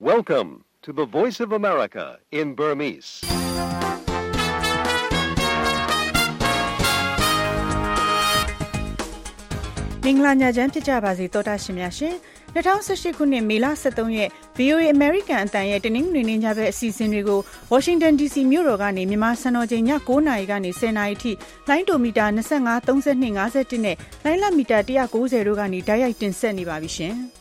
Welcome to the Voice of America in Burmese. ။မင်္ဂလာညချမ်းဖြစ်ကြပါစေသောတာရှင်များရှင်။2018ခုနှစ်မေလ23ရက် VOA American အတန်ရဲ့တနင်္ဂနွေနေ့ညဘက်အစီအစဉ်တွေကို Washington DC မြို့တော်ကနေမြန်မာစံတော်ချိန်ည9:00နာရီကနေ10:00နာရီထိလိုင်းဒိုမီတာ25 32 51နဲ့လိုင်းလမီတာ190တို့ကနေတိုက်ရိုက်တင်ဆက်နေပါပြီရှင်။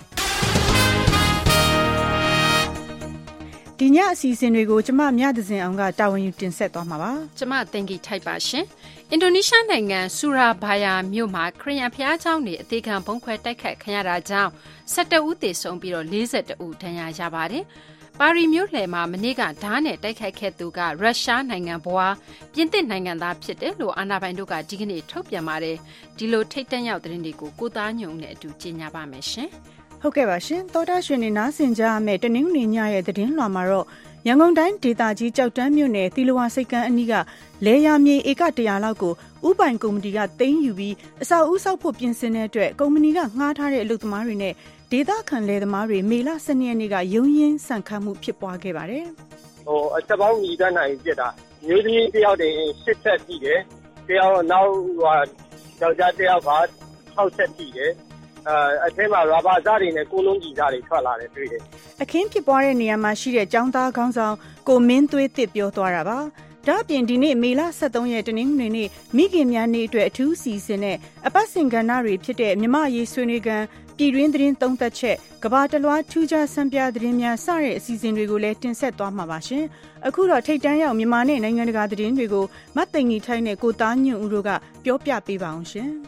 ဒီညအစီအစဉ်တွေကိုကျမမြသဇင်အောင်ကတာဝန်ယူတင်ဆက်သွားမှာပါကျမသင်္ကီထိုက်ပါရှင်အင်ဒိုနီးရှားနိုင်ငံဆူရာဘာယာမြို့မှာခရီးယန်ဘုရားကျောင်းတွေအသေးခံဘုံခွဲတိုက်ခတ်ခံရတာကြောင့်12ဦးသေဆုံးပြီးတော့42ဦးဒဏ်ရာရပါတယ်ပါရီမြို့လယ်မှာမနေ့ကဓာတ်နဲ့တိုက်ခိုက်ခဲ့သူကရုရှားနိုင်ငံဘွားပြင်သစ်နိုင်ငံသားဖြစ်တယ်လို့အာဏာပိုင်တို့ကဒီကနေ့ထုတ်ပြန်ပါတယ်ဒီလိုထိတ်တန့်ရောက်သတင်းတွေကိုကိုသားညုံနဲ့အတူကြေညာပါမယ်ရှင်ဟုတ်ကဲ့ပါရှင်သောတာရှင်နေနားဆင်ကြရမယ့်တနင်္ဂနွေညရဲ့သတင်းလွှာမှာတော့ရန်ကုန်တိုင်းဒေသကြီးကြောက်တန်းမြို့နယ်သီလဝါစိတ်ကမ်းအနီးကလဲရမြေဧက100လောက်ကိုဥပိုင်ကုမ္ပဏီကသိမ်းယူပြီးအဆောက်အဦဆောက်ဖို့ပြင်ဆင်တဲ့အတွက်ကုမ္ပဏီကငှားထားတဲ့အလုပ်သမားတွေနဲ့ဒေသခံလယ်သမားတွေမေလ12ရက်နေ့ကရုံးရင်းဆန်ခတ်မှုဖြစ်ပွားခဲ့ပါတယ်အချက်ပေါင်းညီတန်းနိုင်ဖြစ်တာမျိုးသမီးတယောက်တည်း10ချက်ရှိတယ်တယောက်နောက်ယောက်ျားတယောက်က6ချက်ရှိတယ်အထက်မှာရာဘာစားတွေနဲ့ကိုလုံးကြီးစားတွေထွက်လာတယ်တွေ့တယ်အခင်းဖြစ်ပွားတဲ့နေရာမှာရှိတဲ့ကျောင်းသားခေါင်းဆောင်ကိုမင်းသွေးတစ်ပြောသွားတာပါဒါ့အပြင်ဒီနေ့မေလ23ရက်တနင်္ဂနွေနေ့မိခင်များနေ့အတွက်အထူးစီစဉ်နဲ့အပတ်စဉ်ကဏ္ဍတွေဖြစ်တဲ့မြမရေးဆွေးနွေးကန်ပြည်တွင်းသတင်းသုံးသက်ချက်ကဘာတလွှားထူးခြားဆန်းပြသတင်းများစတဲ့အစီအစဉ်တွေကိုလည်းတင်ဆက်သွားမှာပါရှင်အခုတော့ထိတ်တန်းရောက်မြန်မာနဲ့နိုင်ငံတကာသတင်းတွေကိုမတ်သိန်ကြီးထိုင်းနဲ့ကိုသားညွန့်ဦးတို့ကပြောပြပေးပါအောင်ရှင်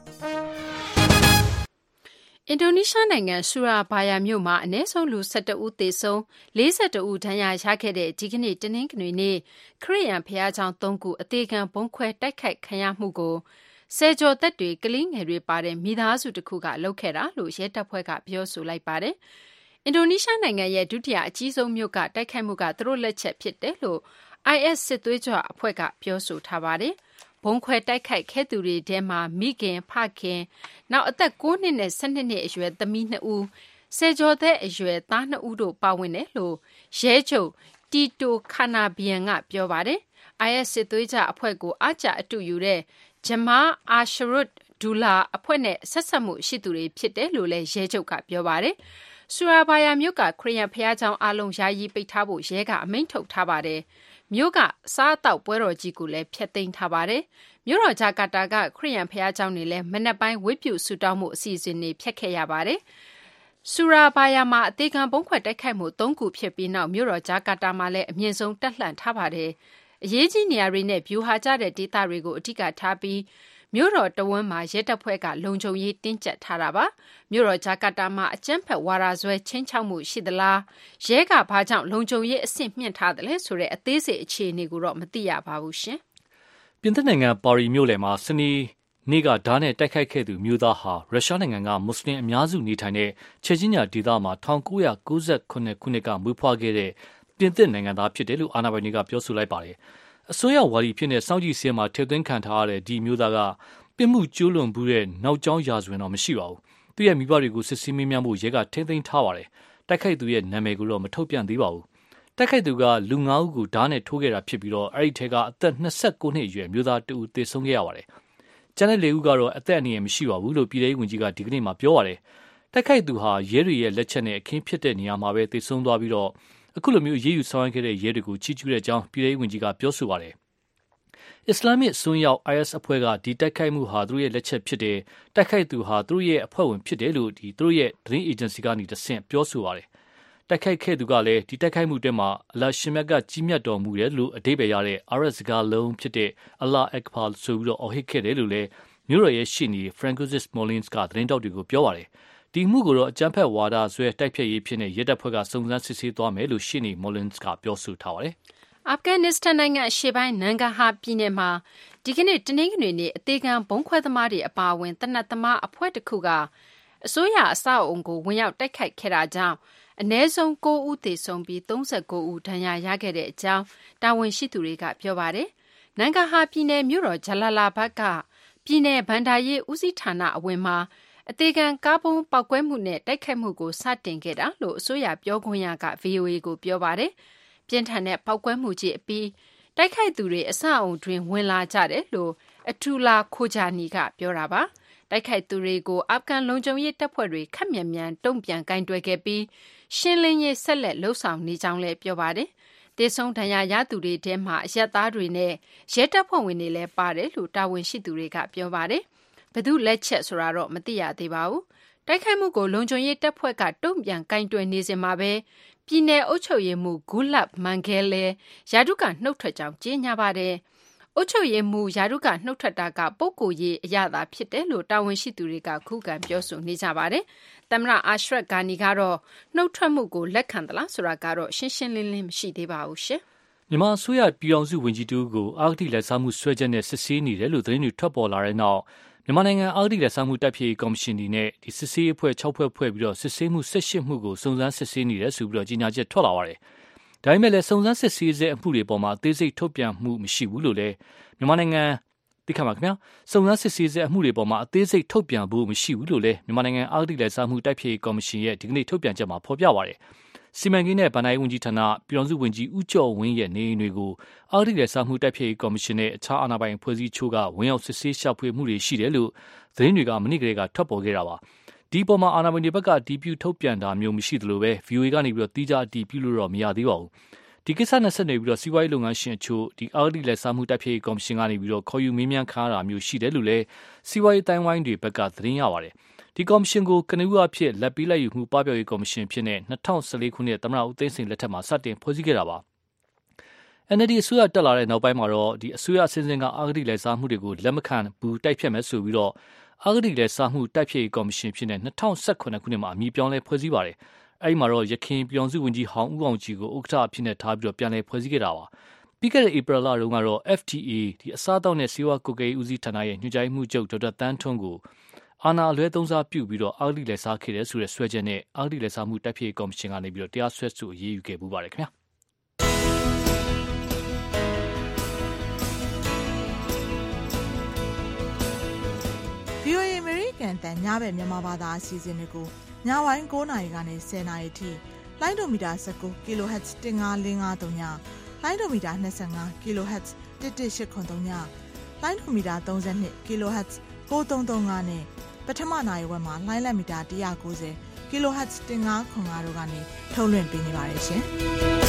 အင်ဒိုနီးရှားနိုင်ငံဆူရာဘာယာမြို့မှာအနည်းဆုံးလူ12ဦးသေဆုံး42ဦးဒဏ်ရာရခဲ့တဲ့ဒီကနေ့တနင်္ဂနွေနေ့ခရစ်ယာန်ဘုရားကျောင်း3ခုအသေးခံဘုံခွဲတိုက်ခိုက်ခံရမှုကိုဆယ်ကျော်သက်တွေကလေးငယ်တွေပါတဲ့မိသားစုတစ်ခုကလုပ်ခဲ့တာလို့ရဲတပ်ဖွဲ့ကပြောဆိုလိုက်ပါတယ်။အင်ဒိုနီးရှားနိုင်ငံရဲ့ဒုတိယအကြီးဆုံးမြို့ကတိုက်ခိုက်မှုကသူတို့လက်ချက်ဖြစ်တယ်လို့ IS စစ်သွေးကြွအဖွဲ့ကပြောဆိုထားပါတယ်။ဘုံခွဲတိုက်ခိုက်ခဲ့သူတွေထဲမှာမိခင်ဖခင်နောက်အသက်9နှစ်နဲ့12နှစ်အရွယ်သမီး2ဦးဆယ်ကျော်သက်အရွယ်သား2ဦးတို့ပါဝင်တယ်လို့ရဲချုပ်တီတိုခါနာဘီယန်ကပြောပါတယ်။ IS စစ်သွေးကြအဖွဲ့ကိုအကြအတူယူတဲ့ဂျမားအာရှရုတ်ဒူလာအဖွဲ့နဲ့ဆက်ဆက်မှုရှိသူတွေဖြစ်တယ်လို့လည်းရဲချုပ်ကပြောပါတယ်။ဆူရာဘာယာမြို့ကခရီးယန်ဘုရားကျောင်းအလုံးယာယီပိတ်ထားဖို့ရဲကအမိန့်ထုတ်ထားပါတယ်။မြို့ကစားအသောက်ပွဲတော်ကြီးကိုလည်းဖျက်သိမ်းထားပါတယ်။မြို့တော်ဂျာကာတာကခရစ်ယာန်ဘုရားကျောင်းတွေလည်းမနက်ပိုင်းဝတ်ပြုဆုတောင်းမှုအစီအစဉ်တွေဖျက်ခဲ့ရပါတယ်။ဆူရာဘာယာမှာအသေးခံဘုံခွဲတိုက်ခိုက်မှု3ခုဖြစ်ပြီးနောက်မြို့တော်ဂျာကာတာမှာလည်းအမြင့်ဆုံးတက်လှမ်းထားပါတယ်။အရေးကြီးနေရာတွေနဲ့ဗျူဟာကျတဲ့ဒေသတွေကိုအဓိကထားပြီးမြို့တော်တဝန်းမှာရဲတပ်ဖွဲ့ကလုံခြုံရေးတင်းကျပ်ထားတာပါမြို့တော်ဂျာကာတာမှာအကြမ်းဖက်ဝါဒစွဲချင်းချောက်မှုရှိသလားရဲကဘာကြောင့်လုံခြုံရေးအဆင့်မြင့်ထားတယ်လဲဆိုတဲ့အသေးစိတ်အခြေအနေကိုတော့မသိရပါဘူးရှင်ပြင်သစ်နိုင်ငံပါရီမြို့လယ်မှာစနေနေ့ကဓာတ်နဲ့တိုက်ခိုက်ခဲ့သူမျိုးသားဟာရုရှားနိုင်ငံကမွတ်စလင်အများစုနေထိုင်တဲ့ချေချင်းညာဒေသမှာ1998ခုနှစ်ကမွေးဖွားခဲ့တဲ့ပြင်သစ်နိုင်ငံသားဖြစ်တယ်လို့အာဏာပိုင်တွေကပြောဆိုလိုက်ပါတယ်အစိုးရဝါဒီဖြစ်တဲ့စောင့်ကြည့်စင်းမှာထည့်သွင်းခံထားရတဲ့ဒီမျိုးသားကပြစ်မှုကျူးလွန်မှုတဲ့နောက်ကျောင်းရာဇဝင်တော့မရှိပါဘူး။သူ့ရဲ့မိဘတွေကိုစစ်ဆေးမေးမြန်းဖို့ရဲကထိန်းသိမ်းထားပါတယ်။တိုက်ခိုက်သူရဲ့နာမည်ကိုတော့မထုတ်ပြန်သေးပါဘူး။တိုက်ခိုက်သူကလူ9ဦးကိုဓာတ်နဲ့ထိုးခဲ့တာဖြစ်ပြီးတော့အဲ့ဒီထဲကအသက်29နှစ်အရွယ်မျိုးသားတဦးသေဆုံးခဲ့ရပါတယ်။ကျန်တဲ့4ဦးကတော့အသက်အန္တရာယ်မရှိပါဘူးလို့ပြည်ထောင်ဝန်ကြီးကဒီကနေ့မှပြောပါတယ်။တိုက်ခိုက်သူဟာရဲတွေရဲ့လက်ချက်နဲ့အခင်းဖြစ်တဲ့နေရာမှာပဲသေဆုံးသွားပြီးတော့အခုလိုမျိုးရေးယူဆောင်ရွက်ခဲ့တဲ့ရဲတွေကိုချီးကျူးတဲ့အကြောင်းပြည်ထောင်ဝန်ကြီးကပြောဆိုပါတယ်။အစ္စလာမစ်စွန်းရောက် IS အဖွဲ့ကဒီတိုက်ခိုက်မှုဟာသူတို့ရဲ့လက်ချက်ဖြစ်တယ်တိုက်ခိုက်သူဟာသူတို့ရဲ့အဖွဲ့ဝင်ဖြစ်တယ်လို့သူတို့ရဲ့သတင်းအေဂျင်စီကနေတဆင့်ပြောဆိုပါတယ်တိုက်ခိုက်ခဲ့သူကလည်းဒီတိုက်ခိုက်မှုတဲမှာအလ္လာဟ်ရှင်မြတ်ကကြီးမြတ်တော်မူတယ်လို့အဓိပ္ပာယ်ရတဲ့အာရတ်စကားလုံးဖြစ်တဲ့အလ္လာဟ်အက်ဘာဆိုပြီးတော့အော်ဟစ်ခဲ့တယ်လို့လည်းမြို့တော်ရဲ့ရှေ့နေ Francois Molins ကသတင်းတောက်တွေကိုပြောပါတယ်ဒီမှုကိုတော့အကြမ်းဖက်ဝါဒဆွဲတိုက်ဖျက်ရေးဖြစ်တဲ့ရဲတပ်ဖွဲ့ကစုံစမ်းစစ်ဆေးသွားမယ်လို့ရှေ့နေ Molins ကပြောဆိုထားပါတယ်အာဖဂန်နစ္စတန်နိုင်ငံအရှေ့ပိုင်းနန်ဂဟာပြည်နယ်မှာဒီကနေ့တနင်္ဂနွေနေ့အသေးခံဘုံခွဲသမားတွေအပါအဝင်တနတ်သမားအဖွဲ့တစ်ခုကအစိုးရအဆောက်အုံကိုဝင်ရောက်တိုက်ခိုက်ခဲ့တာကြောင့်အနည်းဆုံး9ဦးသေဆုံးပြီး39ဦးဒဏ်ရာရခဲ့တဲ့အကြောင်းတာဝန်ရှိသူတွေကပြောပါတယ်။နန်ဂဟာပြည်နယ်မြို့တော်ဂျလာလာဘတ်ကပြည်နယ်ဗန်ဒါရေးဦးစီးဌာနအဝင်မှာအသေးခံကားပုံးပောက်ကွဲမှုနဲ့တိုက်ခိုက်မှုကိုစတင်ခဲ့တာလို့အစိုးရပြောခွင့်ရက VOA ကိုပြောပါတယ်။ပြင်းထန်တဲ့ပောက်ကွဲမှုကြီးအပြီးတိုက်ခိုက်သူတွေအဆောက်အုံတွင်ဝင်လာကြတယ်လို့အထူလာခိုဂျာနီကပြောတာပါ။တိုက်ခိုက်သူတွေကိုအာဖဂန်လုံခြုံရေးတပ်ဖွဲ့တွေခက်မြန်မြန်တုံ့ပြန်ကင်တွယ်ခဲ့ပြီးရှင်းလင်းရေးဆက်လက်လှုပ်ဆောင်နေကြောင်းလည်းပြောပါတယ်။တေဆုံဒဏ်ရာရသူတွေထဲမှာအရက်သားတွေနဲ့ရဲတပ်ဖွဲ့ဝင်တွေလည်းပါတယ်လို့တာဝန်ရှိသူတွေကပြောပါတယ်။ဘယ်သူလက်ချက်ဆိုတာတော့မသိရသေးပါဘူး။တိုက်ခိုက်မှုကိုလုံခြုံရေးတပ်ဖွဲ့ကတုံ့ပြန်ကင်တွယ်နေစဉ်မှာပဲပြည်내အုပ်ချုပ်ရေးမှူးဂူလပ်မန်ဂဲလဲယာဒုကနှုတ်ထွက်ကြောင်းကြေညာပါတယ်။အုပ်ချုပ်ရေးမှူးယာဒုကနှုတ်ထွက်တာကပုဂ္ဂိုလ်ရေးအရသာဖြစ်တယ်လို့တာဝန်ရှိသူတွေကခုခံပြောဆိုနေကြပါတယ်။သမ္မတအာရှရတ်ဂါနီကတော့နှုတ်ထွက်မှုကိုလက်ခံသလားဆိုတာကတော့ရှင်းရှင်းလင်းလင်းမရှိသေးပါဘူးရှင်။မြန်မာအစိုးရပြည်အောင်စုဝန်ကြီးတူကိုအာဂတိလက်စားမှုဆွဲချက်နဲ့စစ်ဆေးနေတယ်လို့သတင်းတွေထွက်ပေါ်လာတဲ့နောက်မြန်မာနိုင်ငံအာဂတိလက်စားမှုတပ်ဖြည့်ကော်မရှင်ဒီနဲ့ဒီစစ်ဆေးအဖွဲ့6ဖွဲ့ဖွဲ့ပြီးတော့စစ်ဆေးမှု18မှုကိုစုံစမ်းစစ်ဆေးနေတယ်ဆိုပြီးတော့ကြေညာချက်ထွက်လာပါတယ်။ဒါပေမဲ့လည်းစုံစမ်းစစ်ဆေးတဲ့အမှုတွေပေါ်မှာအသေးစိတ်ထုတ်ပြန်မှုမရှိဘူးလို့လည်းမြန်မာနိုင်ငံသိခါမှာခင်ဗျာစုံစမ်းစစ်ဆေးတဲ့အမှုတွေပေါ်မှာအသေးစိတ်ထုတ်ပြန်ဖို့မရှိဘူးလို့လည်းမြန်မာနိုင်ငံအာဂတိလက်စားမှုတပ်ဖြည့်ကော်မရှင်ရဲ့ဒီကနေ့ထုတ်ပြန်ချက်မှာဖော်ပြပါတယ်။စီမံကိန်းနဲ့ဗဏ္ဍာရေးဝန်ကြီးဌာနပြည်ထောင်စုဝန်ကြီးဦးကျော်ဝင်းရဲ့နေအိမ်တွေကိုအာဂတိလက်စားမှုတပ်ဖြည့်ကော်မရှင်နဲ့အခြားအာဏာပိုင်ဖွဲ့စည်းချိုးကဝင်ရောက်စစ်ဆေးရှာဖွေမှုတွေရှိတယ်လို့သတင်းတွေကမနေ့ကတည်းကထွက်ပေါ်ခဲ့တာပါ။ဒီပေါ်မှာအာဏာပိုင်တွေဘက်ကအတည်ပြုထုတ်ပြန်တာမျိုးမရှိသလိုပဲ VOA ကနေပြီးတော့တိကျအတည်ပြုလို့တော့မရသေးပါဘူး။ဒီကိစ္စနဲ့ဆက်နေပြီးတော့စီးပွားရေးလုပ်ငန်းရှင်အချို့ဒီအာဂတိလက်စားမှုတပ်ဖြည့်ကော်မရှင်ကနေပြီးတော့ခေါ်ယူမေးမြန်းခါတာမျိုးရှိတယ်လို့လည်းစီးပွားရေးတိုင်းဝိုင်းတွေဘက်ကသတင်းရပါတယ်။ဒီကော်မရှင်ကိုကနဦးအဖြစ်လက်ပြီးလက်ယူမှုပပျောက်ရေးကော်မရှင်ဖြစ်တဲ့2014ခုနှစ်သမ္မတဦးသိန်းစိန်လက်ထက်မှာစတင်ဖွဲ့စည်းခဲ့တာပါ။ NLD အစိုးရတက်လာတဲ့နောက်ပိုင်းမှာတော့ဒီအစိုးရအစဉ်စဉ်ကအာဂတိလက်စားမှုတွေကိုလက်မခံဘူးတိုက်ဖြတ်မယ်ဆိုပြီးတော့အာဂတိလက်စားမှုတိုက်ဖြတ်ရေးကော်မရှင်ဖြစ်တဲ့2018ခုနှစ်မှာအမည်ပြောင်းလဲဖွဲ့စည်းပါတယ်။အဲဒီမှာတော့ရခိုင်ပြည်အောင်စုဝန်ကြီးဟောင်းဦးအောင်ကြည်ကိုဥက္ကဋ္ဌအဖြစ်နဲ့ထားပြီးတော့ပြန်လည်ဖွဲ့စည်းခဲ့တာပါ။ပြီးခဲ့တဲ့ဧပြီလတုန်းကတော့ FTA ဒီအစားအသောက်နဲ့ဆေးဝါးကွပ်ကဲရေးဦးစီးဌာနရဲ့ညွှန်ကြားမှုချုပ်ဒေါက်တာတန်းထွန်းကိုအာဏာအလွဲသုံးစားပြုပြီးတော့အာဂတိလက်စားခဲ့တယ်ဆိုတဲ့ဆွဲချက်နဲ့အာဂတိလက်စားမှုတိုက်ဖြတ်ရေးကော်မရှင်ကနေပြီးတော့တရားစွဲဆိုအရေးယူခဲ့ပူပါတယ်ခင်ဗျာ။ VOA အမေရိကန်တန်ညဘက်မြန်မာဘာသာအစီအစဉ်တွေကိုညပိုင်း9:00နာရီကနေ10:00နာရီထိလိုင်းဒိုမီတာ19 kHz 15553ညလိုင်းဒိုမီတာ25 kHz 11883ညလိုင်းဒိုမီတာ32 kHz 9335နဲ့ပထမနာရီဝက်မှာလိုင်းလက်မီတာ190 kHz 1505တို့ကနေထုတ်လွှင့်ပေးနေပါတယ်ရှင်။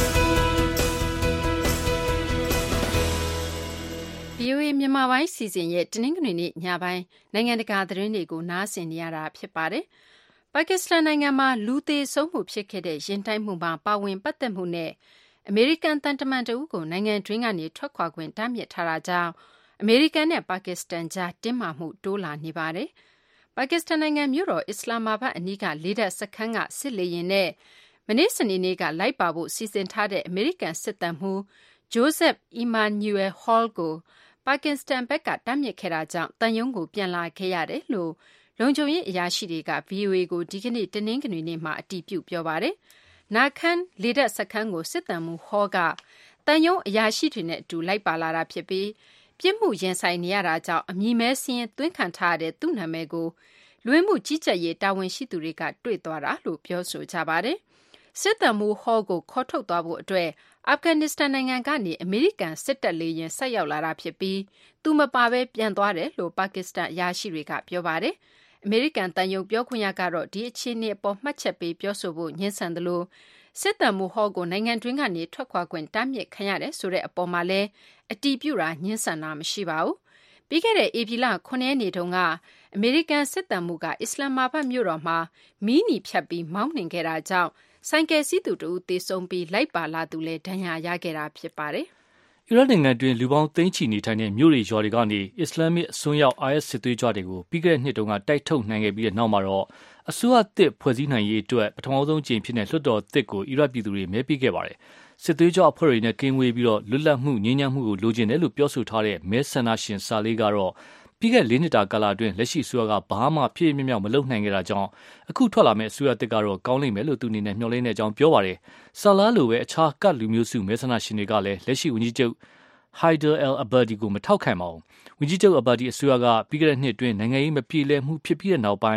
VOA မြန်မာပိုင်းစီစဉ်ရဲ့တနင်္ဂနွေနေ့ညပိုင်းနိုင်ငံတကာသတင်းတွေကိုနားဆင်နေရတာဖြစ်ပါတယ်။ပါကစ္စတန်နိုင်ငံမှာလူသေဆုံးမှုဖြစ်ခဲ့တဲ့ရင်တိုက်မှုမှာပါဝင်ပတ်သက်မှုနဲ့အမေရိကန်တန်တမန်တဦးကိုနိုင်ငံတွင်းကနေထွက်ခွာခွင့်တားမြစ်ထားတာကြောင့်အမေရိကန်နဲ့ပါကစ္စတန်ကြားတင်းမာမှုတိုးလာနေပါတယ်။ပါကစ္စတန်နိုင်ငံမြို့တော်အစ္စလာမာဘတ်အနီးကလေတပ်စခန်းကစစ်လေယာဉ်နဲ့မနေ့စနေနေ့ကလိုက်ပါဖို့စီစဉ်ထားတဲ့အမေရိကန်စစ်တပ်မှူး Joseph Emmanuel Hall ကိုပါကစ္စတန်ဘက်ကတားမြစ်ခဲ့တာကြောင့်တန်ယုံကိုပြန်လာခဲ့ရတယ်လို့လုံခြုံရေးအရာရှိတွေက VOA ကိုဒီကနေ့တနင်္ဂနွေနေ့မှာအတည်ပြုပြောပါတယ်။နာခန်လေတပ်စခန်းကိုစစ်တပ်မှူး Hall ကတန်ယုံအရာရှိတွေနဲ့အတူလိုက်ပါလာတာဖြစ်ပြီးပြစ်မှုရင်ဆိုင်နေရတာကြောင့်အမည်မဲစင်းသွင်းခံထားရတဲ့သူ့နာမည်ကိုလူဝင်မှုကြီးကြပ်ရေးတာဝန်ရှိသူတွေကတွေ့သွားတာလို့ပြောဆိုကြပါတယ်။စစ်တပ်မှူး Hall ကိုခေါ်ထုတ်သွားဖို့အတွက်အာဖဂန်နစ္စတန်နိုင်ငံကနေအမေရိကန်စစ်တပ်လေယာဉ်ဆက်ရောက်လာတာဖြစ်ပြီးသူမပါဘဲပြန်သွားတယ်လို့ပါကစ္စတန်အရာရှိတွေကပြောပါတယ်။အမေရိကန်တန်ယုံပြောခွင့်ရကတော့ဒီအခြေအနေအပေါ်မှတ်ချက်ပေးပြောဆိုဖို့ညှင်းဆန်တယ်လို့စစ်တပ်မှူး Hall ကိုနိုင်ငံတွင်းကနေထွက်ခွာခွင့်တားမြစ်ခံရတယ်ဆိုတဲ့အပေါ်မှာလည်းအတည်ပြုတာညှင်းဆန်တာမရှိပါဘူး။ပြီးခဲ့တဲ့ဧပြီလ9ရက်နေ့တုန်းကအမေရိကန်စစ်တပ်မှူးကအစ္စလာမာဘတ်မြို့တော်မှာမီးနီဖြတ်ပြီးမောင်းနှင်ခဲ့တာကြောင့်ဆိုင်ကယ်စီးသူတူသေဆုံးပြီးလိုက်ပါလာသူလည်းဒဏ်ရာရခဲ့တာဖြစ်ပါတယ်။အီရတ်နိုင်ငံတွင်လူပေါင်းသိန်းချီနေထိုင်တဲ့မြို့တွေရွာတွေကနေအစ္စလာမစ်အစွန်းရောက် IS စစ်သွေးကြွတွေကိုပြီးခဲ့တဲ့နှစ်တုန်းကတိုက်ထုတ်နိုင်ခဲ့ပြီးတဲ့နောက်မှာတော့အစိုးရသစ်ဖွဲ့စည်းနိုင်ရေးအတွက်ပထမဆုံးကြိမ်ဖြစ်တဲ့လွှတ်တော်သစ်ကိုအီရတ်ပြည်သူတွေမဲပေးခဲ့ပါတယ်။စစ်သွေးကြွအဖွဲ့တွေနဲ့ကင်းဝေးပြီးတော့လွတ်လပ်မှုငြိမ်းချမ်းမှုကိုလိုချင်တယ်လို့ပြောဆိုထားတဲ့မဲဆန္ဒရှင်စာလေးကတော့ပြီးခဲ့4နှစ်တာကာလအတွင်းလက်ရှိအစိုးရကဘာမှပြည့်ပြည့်မြောက်မလုပ်နိုင်ခဲ့တာကြောင့်အခုထွက်လာမယ့်အစိုးရတစ်ကတော့ကောင်းလိမ့်မယ်လို့သူအနေနဲ့မျှော်လင့်တဲ့အကြောင်းပြောပါတယ်။ဆာလာလိုပဲအခြားကတ်လူမျိုးစုမဲဆန္ဒရှင်တွေကလည်းလက်ရှိဝန်ကြီးချုပ် Haider al-Abadi ကိုမထောက်ခံပါဘူး။ဝန်ကြီးချုပ် Abadi အစိုးရကပြီးခဲ့တဲ့နှစ်အတွင်းနိုင်ငံရေးမပြေလည်မှုဖြစ်ပြီးတဲ့နောက်ပိုင်း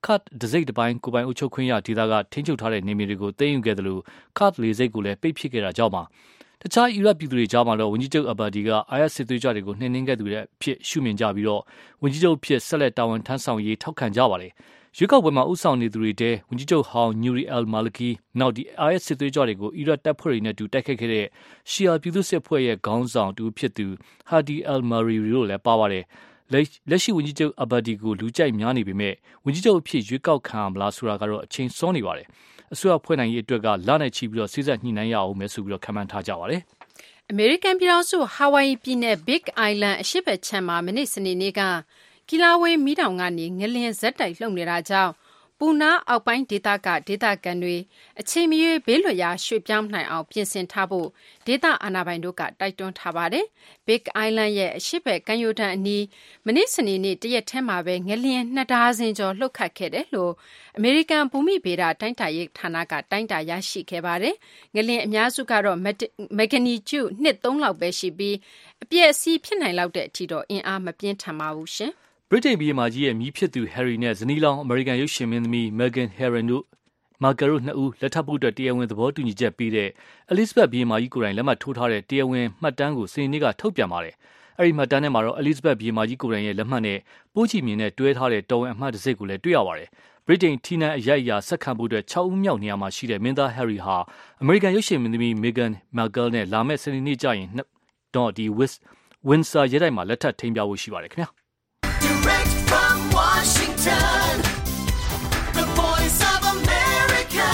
Kurd တစိတ်တစ်ပိုင်းကိုပိုင်အုပ်ချုပ်ခွင့်ရဒေသကထိန်းချုပ်ထားတဲ့နေမြေတွေကိုသိမ်းယူခဲ့တယ်လို့ Kurd လေဆိပ်ကိုလည်းပိတ်ပစ်ခဲ့တာကြောင့်ပါတခြားအီရတ်ပြည်သူတွေကြားမှာတော့ဝန်ကြီးချုပ်အဘာဒီက IS စစ်သွေးကြွတွေကိုနှိမ်နင်းခဲ့သူတွေဖြစ်ရှုမြင်ကြပြီးတော့ဝန်ကြီးချုပ်ဖြစ်ဆက်လက်တာဝန်ထမ်းဆောင်ရေးထောက်ခံကြပါတယ်ရွေးကောက်ပွဲမှာဥဆောင်နေသူတွေတဲဝန်ကြီးချုပ်ဟောင်း Nouri al-Maliki နောက်ဒီ IS စစ်သွေးကြွတွေကိုအီရတ်တပ်ဖွဲ့တွေနဲ့တူတိုက်ခိုက်ခဲ့တဲ့ရှီယာပြည်သူစစ်ဖွဲ့ရဲ့ခေါင်းဆောင်တူဖြစ်သူ Hadi al-Mariri တို့လည်းပါပါတယ်လက်ရှိဝန်ကြီးချုပ်အဘာဒီကိုလူကြိုက်များနေပေမဲ့ဝန်ကြီးချုပ်အဖြစ်ရွေးကောက်ခံမလားဆိုတာကတော့အချိန်စောနေပါတယ်အစိုးရဖွဲ့နိုင်ရေးအတွက်ကလနဲ့ချီပြီးတော့စိစက်ညှိနှိုင်းရအောင်မယ်ဆိုပြီးတော့ခန့်မှန်းထားကြပါတယ်အမေရိကန်ပြည်ထောင်စုဟာဝိုင်ယီပြည်နယ် Big Island အရှေ့ဘက်ခြမ်းမှာမနေ့စနေနေ့ကကီလာဝေးမီးတောင်ကနေငလျင်ဇက်တိုက်လှုပ်နေတာကြောင့်ပူနာအောက်ပိုင်းဒေသကဒေသခံတွေအချိန်မရွေးဘေးလွတ်ရာရွှေ့ပြောင်းနိုင်အောင်ပြင်ဆင်ထားဖို့ဒေသအာဏာပိုင်တို့ကတိုက်တွန်းထားပါတယ်။ Big Island ရဲ့အရှေ့ဘက်ကမ်းရိုးတန်းအနီးမနေ့စနေနေ့တရက်ထဲမှာပဲငလျင်2ဒါဇင်ကျော်လှုပ်ခတ်ခဲ့တယ်လို့အမေရိကန်ဘူမိဗေဒတိုင်းတာရေးဌာနကတိုင်းတာရရှိခဲ့ပါတယ်။ငလျင်အများစုကတော့မက်ဂနီကျူ2.3လောက်ပဲရှိပြီးအပျက်အစီးဖြစ်နိုင်လောက်တဲ့အထိတော့အင်အားမပြင်းထန်ပါဘူးရှင်။ဗြိတိန်ပြည်မကြီးရဲ့မြီးဖြစ်သူဟယ်ရီနဲ့ဇနီးလောင်းအမေရိကန်ရုပ်ရှင်မင်းသမီးမက်ဂန်ဟယ်ရန်တို့မာဂရိုနှစ်ဦးလက်ထပ်ဖို့တရားဝင်သဘောတူညီချက်ပေးတဲ့အလစ်ဇဘက်ပြည်မကြီးကိုယ်တိုင်လက်မှတ်ထိုးထားတဲ့တရားဝင်မှတ်တမ်းကိုစနေနေ့ကထုတ်ပြန်ပါတယ်။အဲဒီမှတ်တမ်းထဲမှာတော့အလစ်ဇဘက်ပြည်မကြီးကိုယ်တိုင်ရဲ့လက်မှတ်နဲ့ပိုးချီမြင်နဲ့တွဲထားတဲ့တော်ဝင်အမှတ်တစ်စိတ်ကိုလည်းတွေ့ရပါတယ်။ဗြိတိန်ထီနန်းအရိုက်အရာဆက်ခံဖို့အတွက်6ဦးမြောက်နေရာမှာရှိတဲ့မင်းသားဟယ်ရီဟာအမေရိကန်ရုပ်ရှင်မင်းသမီးမီဂန်မာဂယ်နဲ့လာမယ့်စနေနေ့ကျရင်တော့ဒီဝင်းဆာရဲတိုက်မှာလက်ထပ်ထိန်းပြဖို့ရှိပါတယ်ခင်ဗျာ။ Direct from Washington, the voice of America,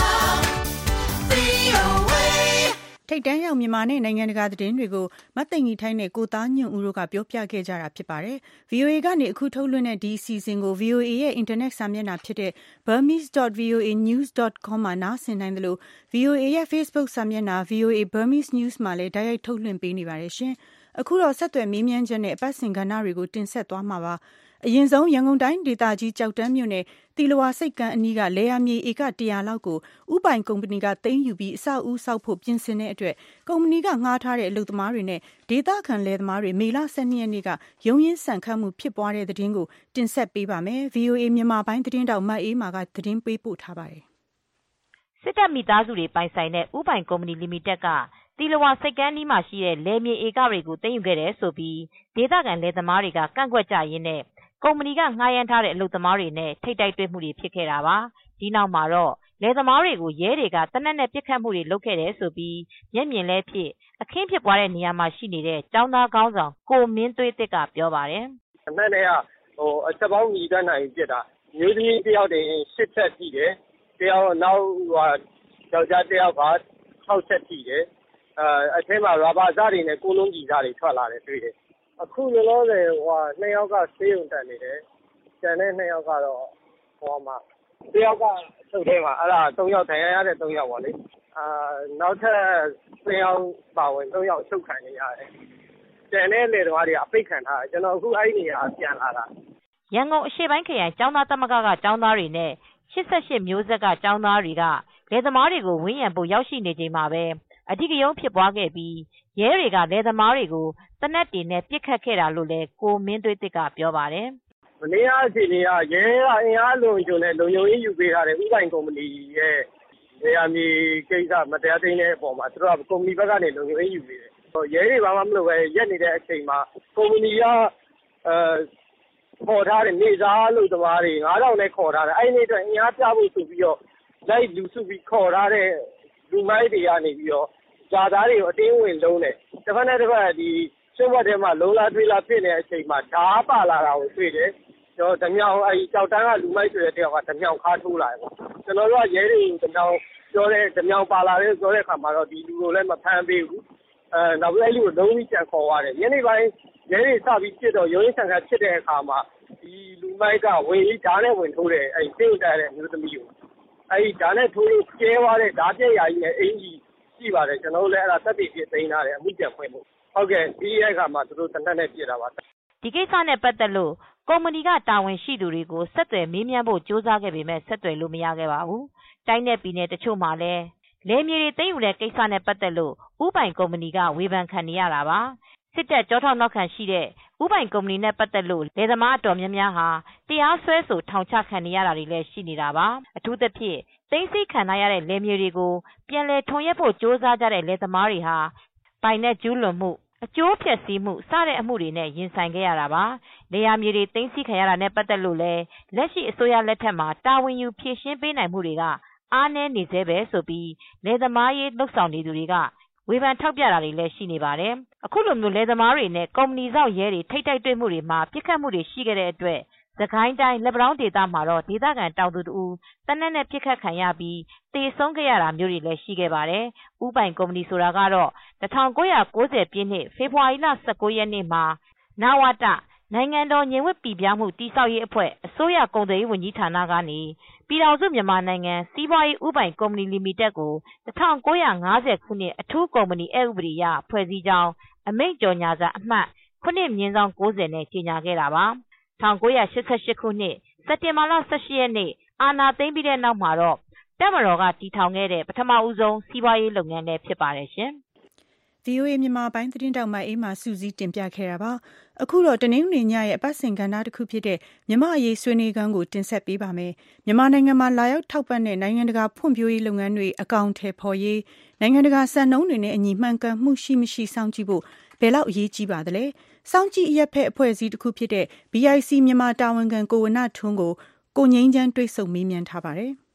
VOA. ထိတ်တန်းရောက်မြန်မာနဲ့နိုင်ငံတကာသတင်းတွေကိုမသိင်္ဂီထိုင်းနဲ့ကိုသားညွန့်ဦးတို့ကပြောပြခဲ့ကြတာဖြစ်ပါတယ်။ VOA ကနေအခုထုတ်လွှင့်တဲ့ဒီအစီအစဉ်ကို VOA ရဲ့ internet စာမျက်နှာဖြစ်တဲ့ burmese.voanews.com မှာနားဆင်နိုင်တယ်လို့ VOA ရဲ့ Facebook စာမျက်နှာ VOA Burmese News မှာလည်းတိုက်ရိုက်ထုတ်လွှင့်ပေးနေပါတယ်ရှင်။အခုတော့ဆက်သွယ်မေးမြန်းချက်နဲ့အပတ်စဉ်ကဏ္ဍတွေကိုတင်ဆက်သွားမှာပါ။အရင်ဆုံးရန်ကုန်တိုင်းဒေသကြီးကြောက်တန်းမြို့နယ်တီလဝါစိတ်ကမ်းအနီးကလေယာမြေဧက100လောက်ကိုဥပိုင်ကုမ္ပဏီကသိမ်းယူပြီးအဆောက်အဦဆောက်ဖို့ပြင်ဆင်တဲ့အတွက်ကုမ္ပဏီကငှားထားတဲ့အလုပ်သမားတွေနဲ့ဒေသခံလယ်သမားတွေမေလ12ရက်နေ့ကရုံရင်းဆန်ခတ်မှုဖြစ်ပွားတဲ့သတင်းကိုတင်ဆက်ပေးပါမယ်။ VOA မြန်မာပိုင်းသတင်းတောက်မတ်အေးမာကသတင်းပေးပို့ထားပါတယ်။စစ်တပ်မိသားစုတွေပိုင်ဆိုင်တဲ့ဥပိုင်ကုမ္ပဏီလီမိတက်ကတီလဝါစိတ်ကမ်းနီးမှာရှိတဲ့လယ်မြေဧကတွေကိုသိမ်းယူခဲ့တယ်ဆိုပြီးဒေသခံလယ်သမားတွေကကန့်ကွက်ကြရင်းနဲ့ကုမ္ပဏီကငှားရမ်းထားတဲ့အလုပ်သမားတွေနဲ့ထိပ်တိုက်တွေ့မှုတွေဖြစ်ခဲ့တာပါ။ဒီနောက်မှာတော့လယ်သမားတွေကိုရဲတွေကတနက်နဲ့ပစ်ခတ်မှုတွေလုပ်ခဲ့တယ်ဆိုပြီးမျက်မြင်လဲဖြစ်အခင်းဖြစ်ပွားတဲ့နေရာမှာရှိနေတဲ့ကျောင်းသားခေါင်းဆောင်ကိုမင်းသွေးသစ်ကပြောပါတယ်။အမှန်တည်းကအချက်ပေါင်းညီတန်းနိုင်ပြစ်တာမျိုးသမီးတယောက်တည်း8ချက်ထိတယ်။တယောက်နောက်ယောက်ျားတယောက်က6ချက်ထိတယ်။အထဲမှာရာဘာစတွေနဲ့ကိုလုံးကြီးစားတွေထွက်လာတယ်တွေ့တယ်။အခုလောလောဆယ်2ယောက်ကဆေးရုံတက်နေတယ်။ကျန်တဲ့2ယောက်ကတော့တယောက်ကအချုပ်ထဲမှာအဲ့ဒါ3ယောက်ဒဏ်ရာရတဲ့3ယောက်ပေါ့လေ။နောက်ထပ်2ယောက်ပါဝင်3ယောက်အချုပ်ခံနေရတယ်။ကျန်တဲ့လေတော်တွေအပိတ်ခံထားတယ်။ကျွန်တော်အခုအဲ့ဒီနေရာပြန်လာတာ။ရန်ကုန်အရှေ့ပိုင်းခရိုင်ကျောင်းသားသမဂ္ဂကကျောင်းသားတွေနဲ့88မျိုးဆက်ကကျောင်းသားတွေကလယ်သမားတွေကိုဝန်းရံဖို့ရောက်ရှိနေချိန်မှာပဲအဓိကရုဏ်းဖြစ်ပွားခဲ့ပြီးရဲတွေကလယ်သမားတွေကိုတနက်တွေနဲ့ပစ်ခတ်ခဲ့တာလို့လည်းကိုမင်းသွေးသစ်ကပြောပါတယ်။မနေ့ကအခြေအနေကရဲကအင်အားလုံခြုံတဲ့လုံခြုံရေးယူပေးထားတဲ့ဥပိုင်ကုမ္ပဏီရဲ့နေရာမြေကိစ္စမတရားသိမ်းတဲ့အပေါ်မှာသူတို့ကကုမ္ပဏီဘက်ကနေလုံခြုံရေးယူပေးတယ်။ရဲတွေဘာမှမလုပ်ပဲရက်နေတဲ့အချိန်မှာကုမ္ပဏီကခေါ်ထားတဲ့နေစားလို့သမားတွေ9000နဲ့ခေါ်ထားတယ်။အဲ့ဒီအတွက်အင်အားပြဖို့ဆိုပြီးတော့လိုက်လူစုပြီးခေါ်ထားတဲ့လူမိုက်တွေကနေပြီးတော့ဂျာသားတွေကိုအတင်းဝင်လုံးတယ်။တစ်ဖက်နဲ့တစ်ဖက်ဒီရှုံးဘက်ထဲမှာလုံးလားထွေးလားဖြစ်နေတဲ့အချိန်မှာဓာတ်ပါလာတာကိုတွေ့တယ်။ကျွန်တော်ဓမြောင်ကြောက်တန်းကလူမိုက်ဆိုတဲ့တယောက်ကဓမြောင်ခါထိုးလာတယ်ပေါ့။ကျွန်တော်တို့ကရဲတွေကိုဓမြောင်ပြောတဲ့ဓမြောင်ပါလာတယ်ပြောတဲ့အခါမှာတော့ဒီလူကိုလည်းမဖမ်းပေးဘူး။နောက်ပြီးအဲ့လူကိုလုံးပြီးကြံခေါ်သွားတယ်။ညနေပိုင်းရဲတွေစပြီးဖြစ်တော့ရုံးရင်းဆန်ခတ်ဖြစ်တဲ့အခါမှာဒီလူမိုက်ကဝင်ဓာတ်နဲ့ဝင်ထိုးတယ်အဲ့စိတ်တက်တဲ့အမျိုးသမီးကိုအဲ့ဓာတ်နဲ့ထိုးလို့ကျဲသွားတဲ့ဓာတ်ပြက်ရာကြီးနဲ့အင်ကြီးရှိပါတယ်ကျွန်တော်တို့လည်းအဲ့ဒါသက်သေဖြစ်သိမ်းထားတယ်အမှုကြံဖွင့်ဖို့ဟုတ်ကဲ့ဒီရဲ့အခါမှာသူတို့တနက်နဲ့ပြစ်တာပါဒီကိစ္စနဲ့ပတ်သက်လို့ကုမ္ပဏီကတာဝန်ရှိသူတွေကိုဆက်သွယ်မေးမြန်းဖို့ကြိုးစားခဲ့ပေမဲ့ဆက်သွယ်လို့မရခဲ့ပါဘူးတိုင်းနဲ့ပြည်နယ်တချို့မှာလည်းလယ်မြေတွေသိမ်းယူတဲ့ကိစ္စနဲ့ပတ်သက်လို့ဥပိုင်ကုမ္ပဏီကဝေဖန်ခံနေရတာပါစစ်တပ်ကြောထောက်နောက်ခံရှိတဲ့ဥဥပိုင်ကုမ္ပဏီနဲ့ပတ်သက်လို့လယ်သမားအတော်များများဟာတရားစွဲဆိုထောင်ချခံနေရတာတွေလည်းရှိနေတာပါအထူးသဖြင့်သိမ်းဆည်းခံထားရတဲ့လယ်မြေတွေကိုပြန်လည်ထွန်ရက်ဖို့ကြိုးစားကြတဲ့လယ်သမားတွေဟာပိုင်နဲ့ကျူးလွန်မှုအကျိုးဖျက်ဆီးမှုစတဲ့အမှုတွေနဲ့ရင်ဆိုင်ခဲ့ရတာပါလယ်ယာမြေတွေသိမ်းဆည်းခံရတာနဲ့ပတ်သက်လို့လည်းလက်ရှိအစိုးရလက်ထက်မှာတာဝန်ယူဖြေရှင်းပေးနိုင်မှုတွေကအားနည်းနေသေးပဲဆိုပြီးလယ်သမားရေးလှုပ်ဆောင်နေသူတွေကဝေဖန်ထောက်ပြတာတွေလည်းရှိနေပါတယ်အခုလိုမျိုးလယ်သမားတွေနဲ့ကုမ္ပဏီစောင့်ရဲတွေထိတ်တိုက်တွေ့မှုတွေမှာပြစ်ခတ်မှုတွေရှိခဲ့တဲ့အတွက်စကိုင်းတိုင်းလက်ပံတောင်းဒေသမှာတော့ဒေသခံတောင်သူတူတနက်နဲ့ပြစ်ခတ်ခံရပြီးတေဆုံးခဲ့ရတာမျိုးတွေလည်းရှိခဲ့ပါတယ်ဥပိုင်ကုမ္ပဏီဆိုတာကတော့1990ပြည့်နှစ်ဖေဖော်ဝါရီလ19ရက်နေ့မှာနဝတနိုင်ငံတော်ညီဝတ်ပြည်ပြမှုတည်ဆောက်ရေးအဖွဲ့အစိုးရကုန်သွယ်ရေးဝန်ကြီးဌာနကနေပြည်ထောင်စုမြန်မာနိုင်ငံစီးပွားရေးဥပိုင်ကုမ္ပဏီလီမီတက်ကို1950ခုနှစ်အထူးကုမ္ပဏီအဥပဒေအရဖွဲ့စည်းကြောင်းအမိန့်ကြော်ညာစာအမှတ်9/90နဲ့ကြေညာခဲ့တာပါ1988ခုနှစ်စက်တင်ဘာလ18ရက်နေ့အာဏာသိမ်းပြီးတဲ့နောက်မှာတော့တပ်မတော်ကတည်ထောင်ခဲ့တဲ့ပထမဦးဆုံးစီးပွားရေးလုပ်ငန်းလည်းဖြစ်ပါတယ်ရှင်။ VOA မြန်မာပိုင်းသတင်းတောက်မှအေးမှစူးစီးတင်ပြခဲ့တာပါ။အခုတော့တနင်္ဂနွေညရဲ့အပတ်စဉ်ကဏ္ဍတစ်ခုဖြစ်တဲ့မြန်မာအရေးဆွေးနွေးခန်းကိုတင်ဆက်ပေးပါမယ်။မြန်မာနိုင်ငံမှာလာရောက်ထောက်ပံ့တဲ့နိုင်ငံတကာဖွံ့ဖြိုးရေးလုပ်ငန်းတွေအကောင့်ထဲပေါ်ရေးနိုင်ငံတကာစံနှုန်းတွေနဲ့အညီမှန်ကန်မှုရှိမရှိစောင့်ကြည့်ဖို့ဘယ်လောက်အရေးကြီးပါသလဲ။စောင့်ကြည့်အရက်ဖက်အဖွဲ့အစည်းတစ်ခုဖြစ်တဲ့ BIC မြန်မာတာဝန်ခံကိုဝဏထွန်းကိုကိုငိမ့်ချမ်းတွေ့ဆုံမေးမြန်းထားပါတယ်။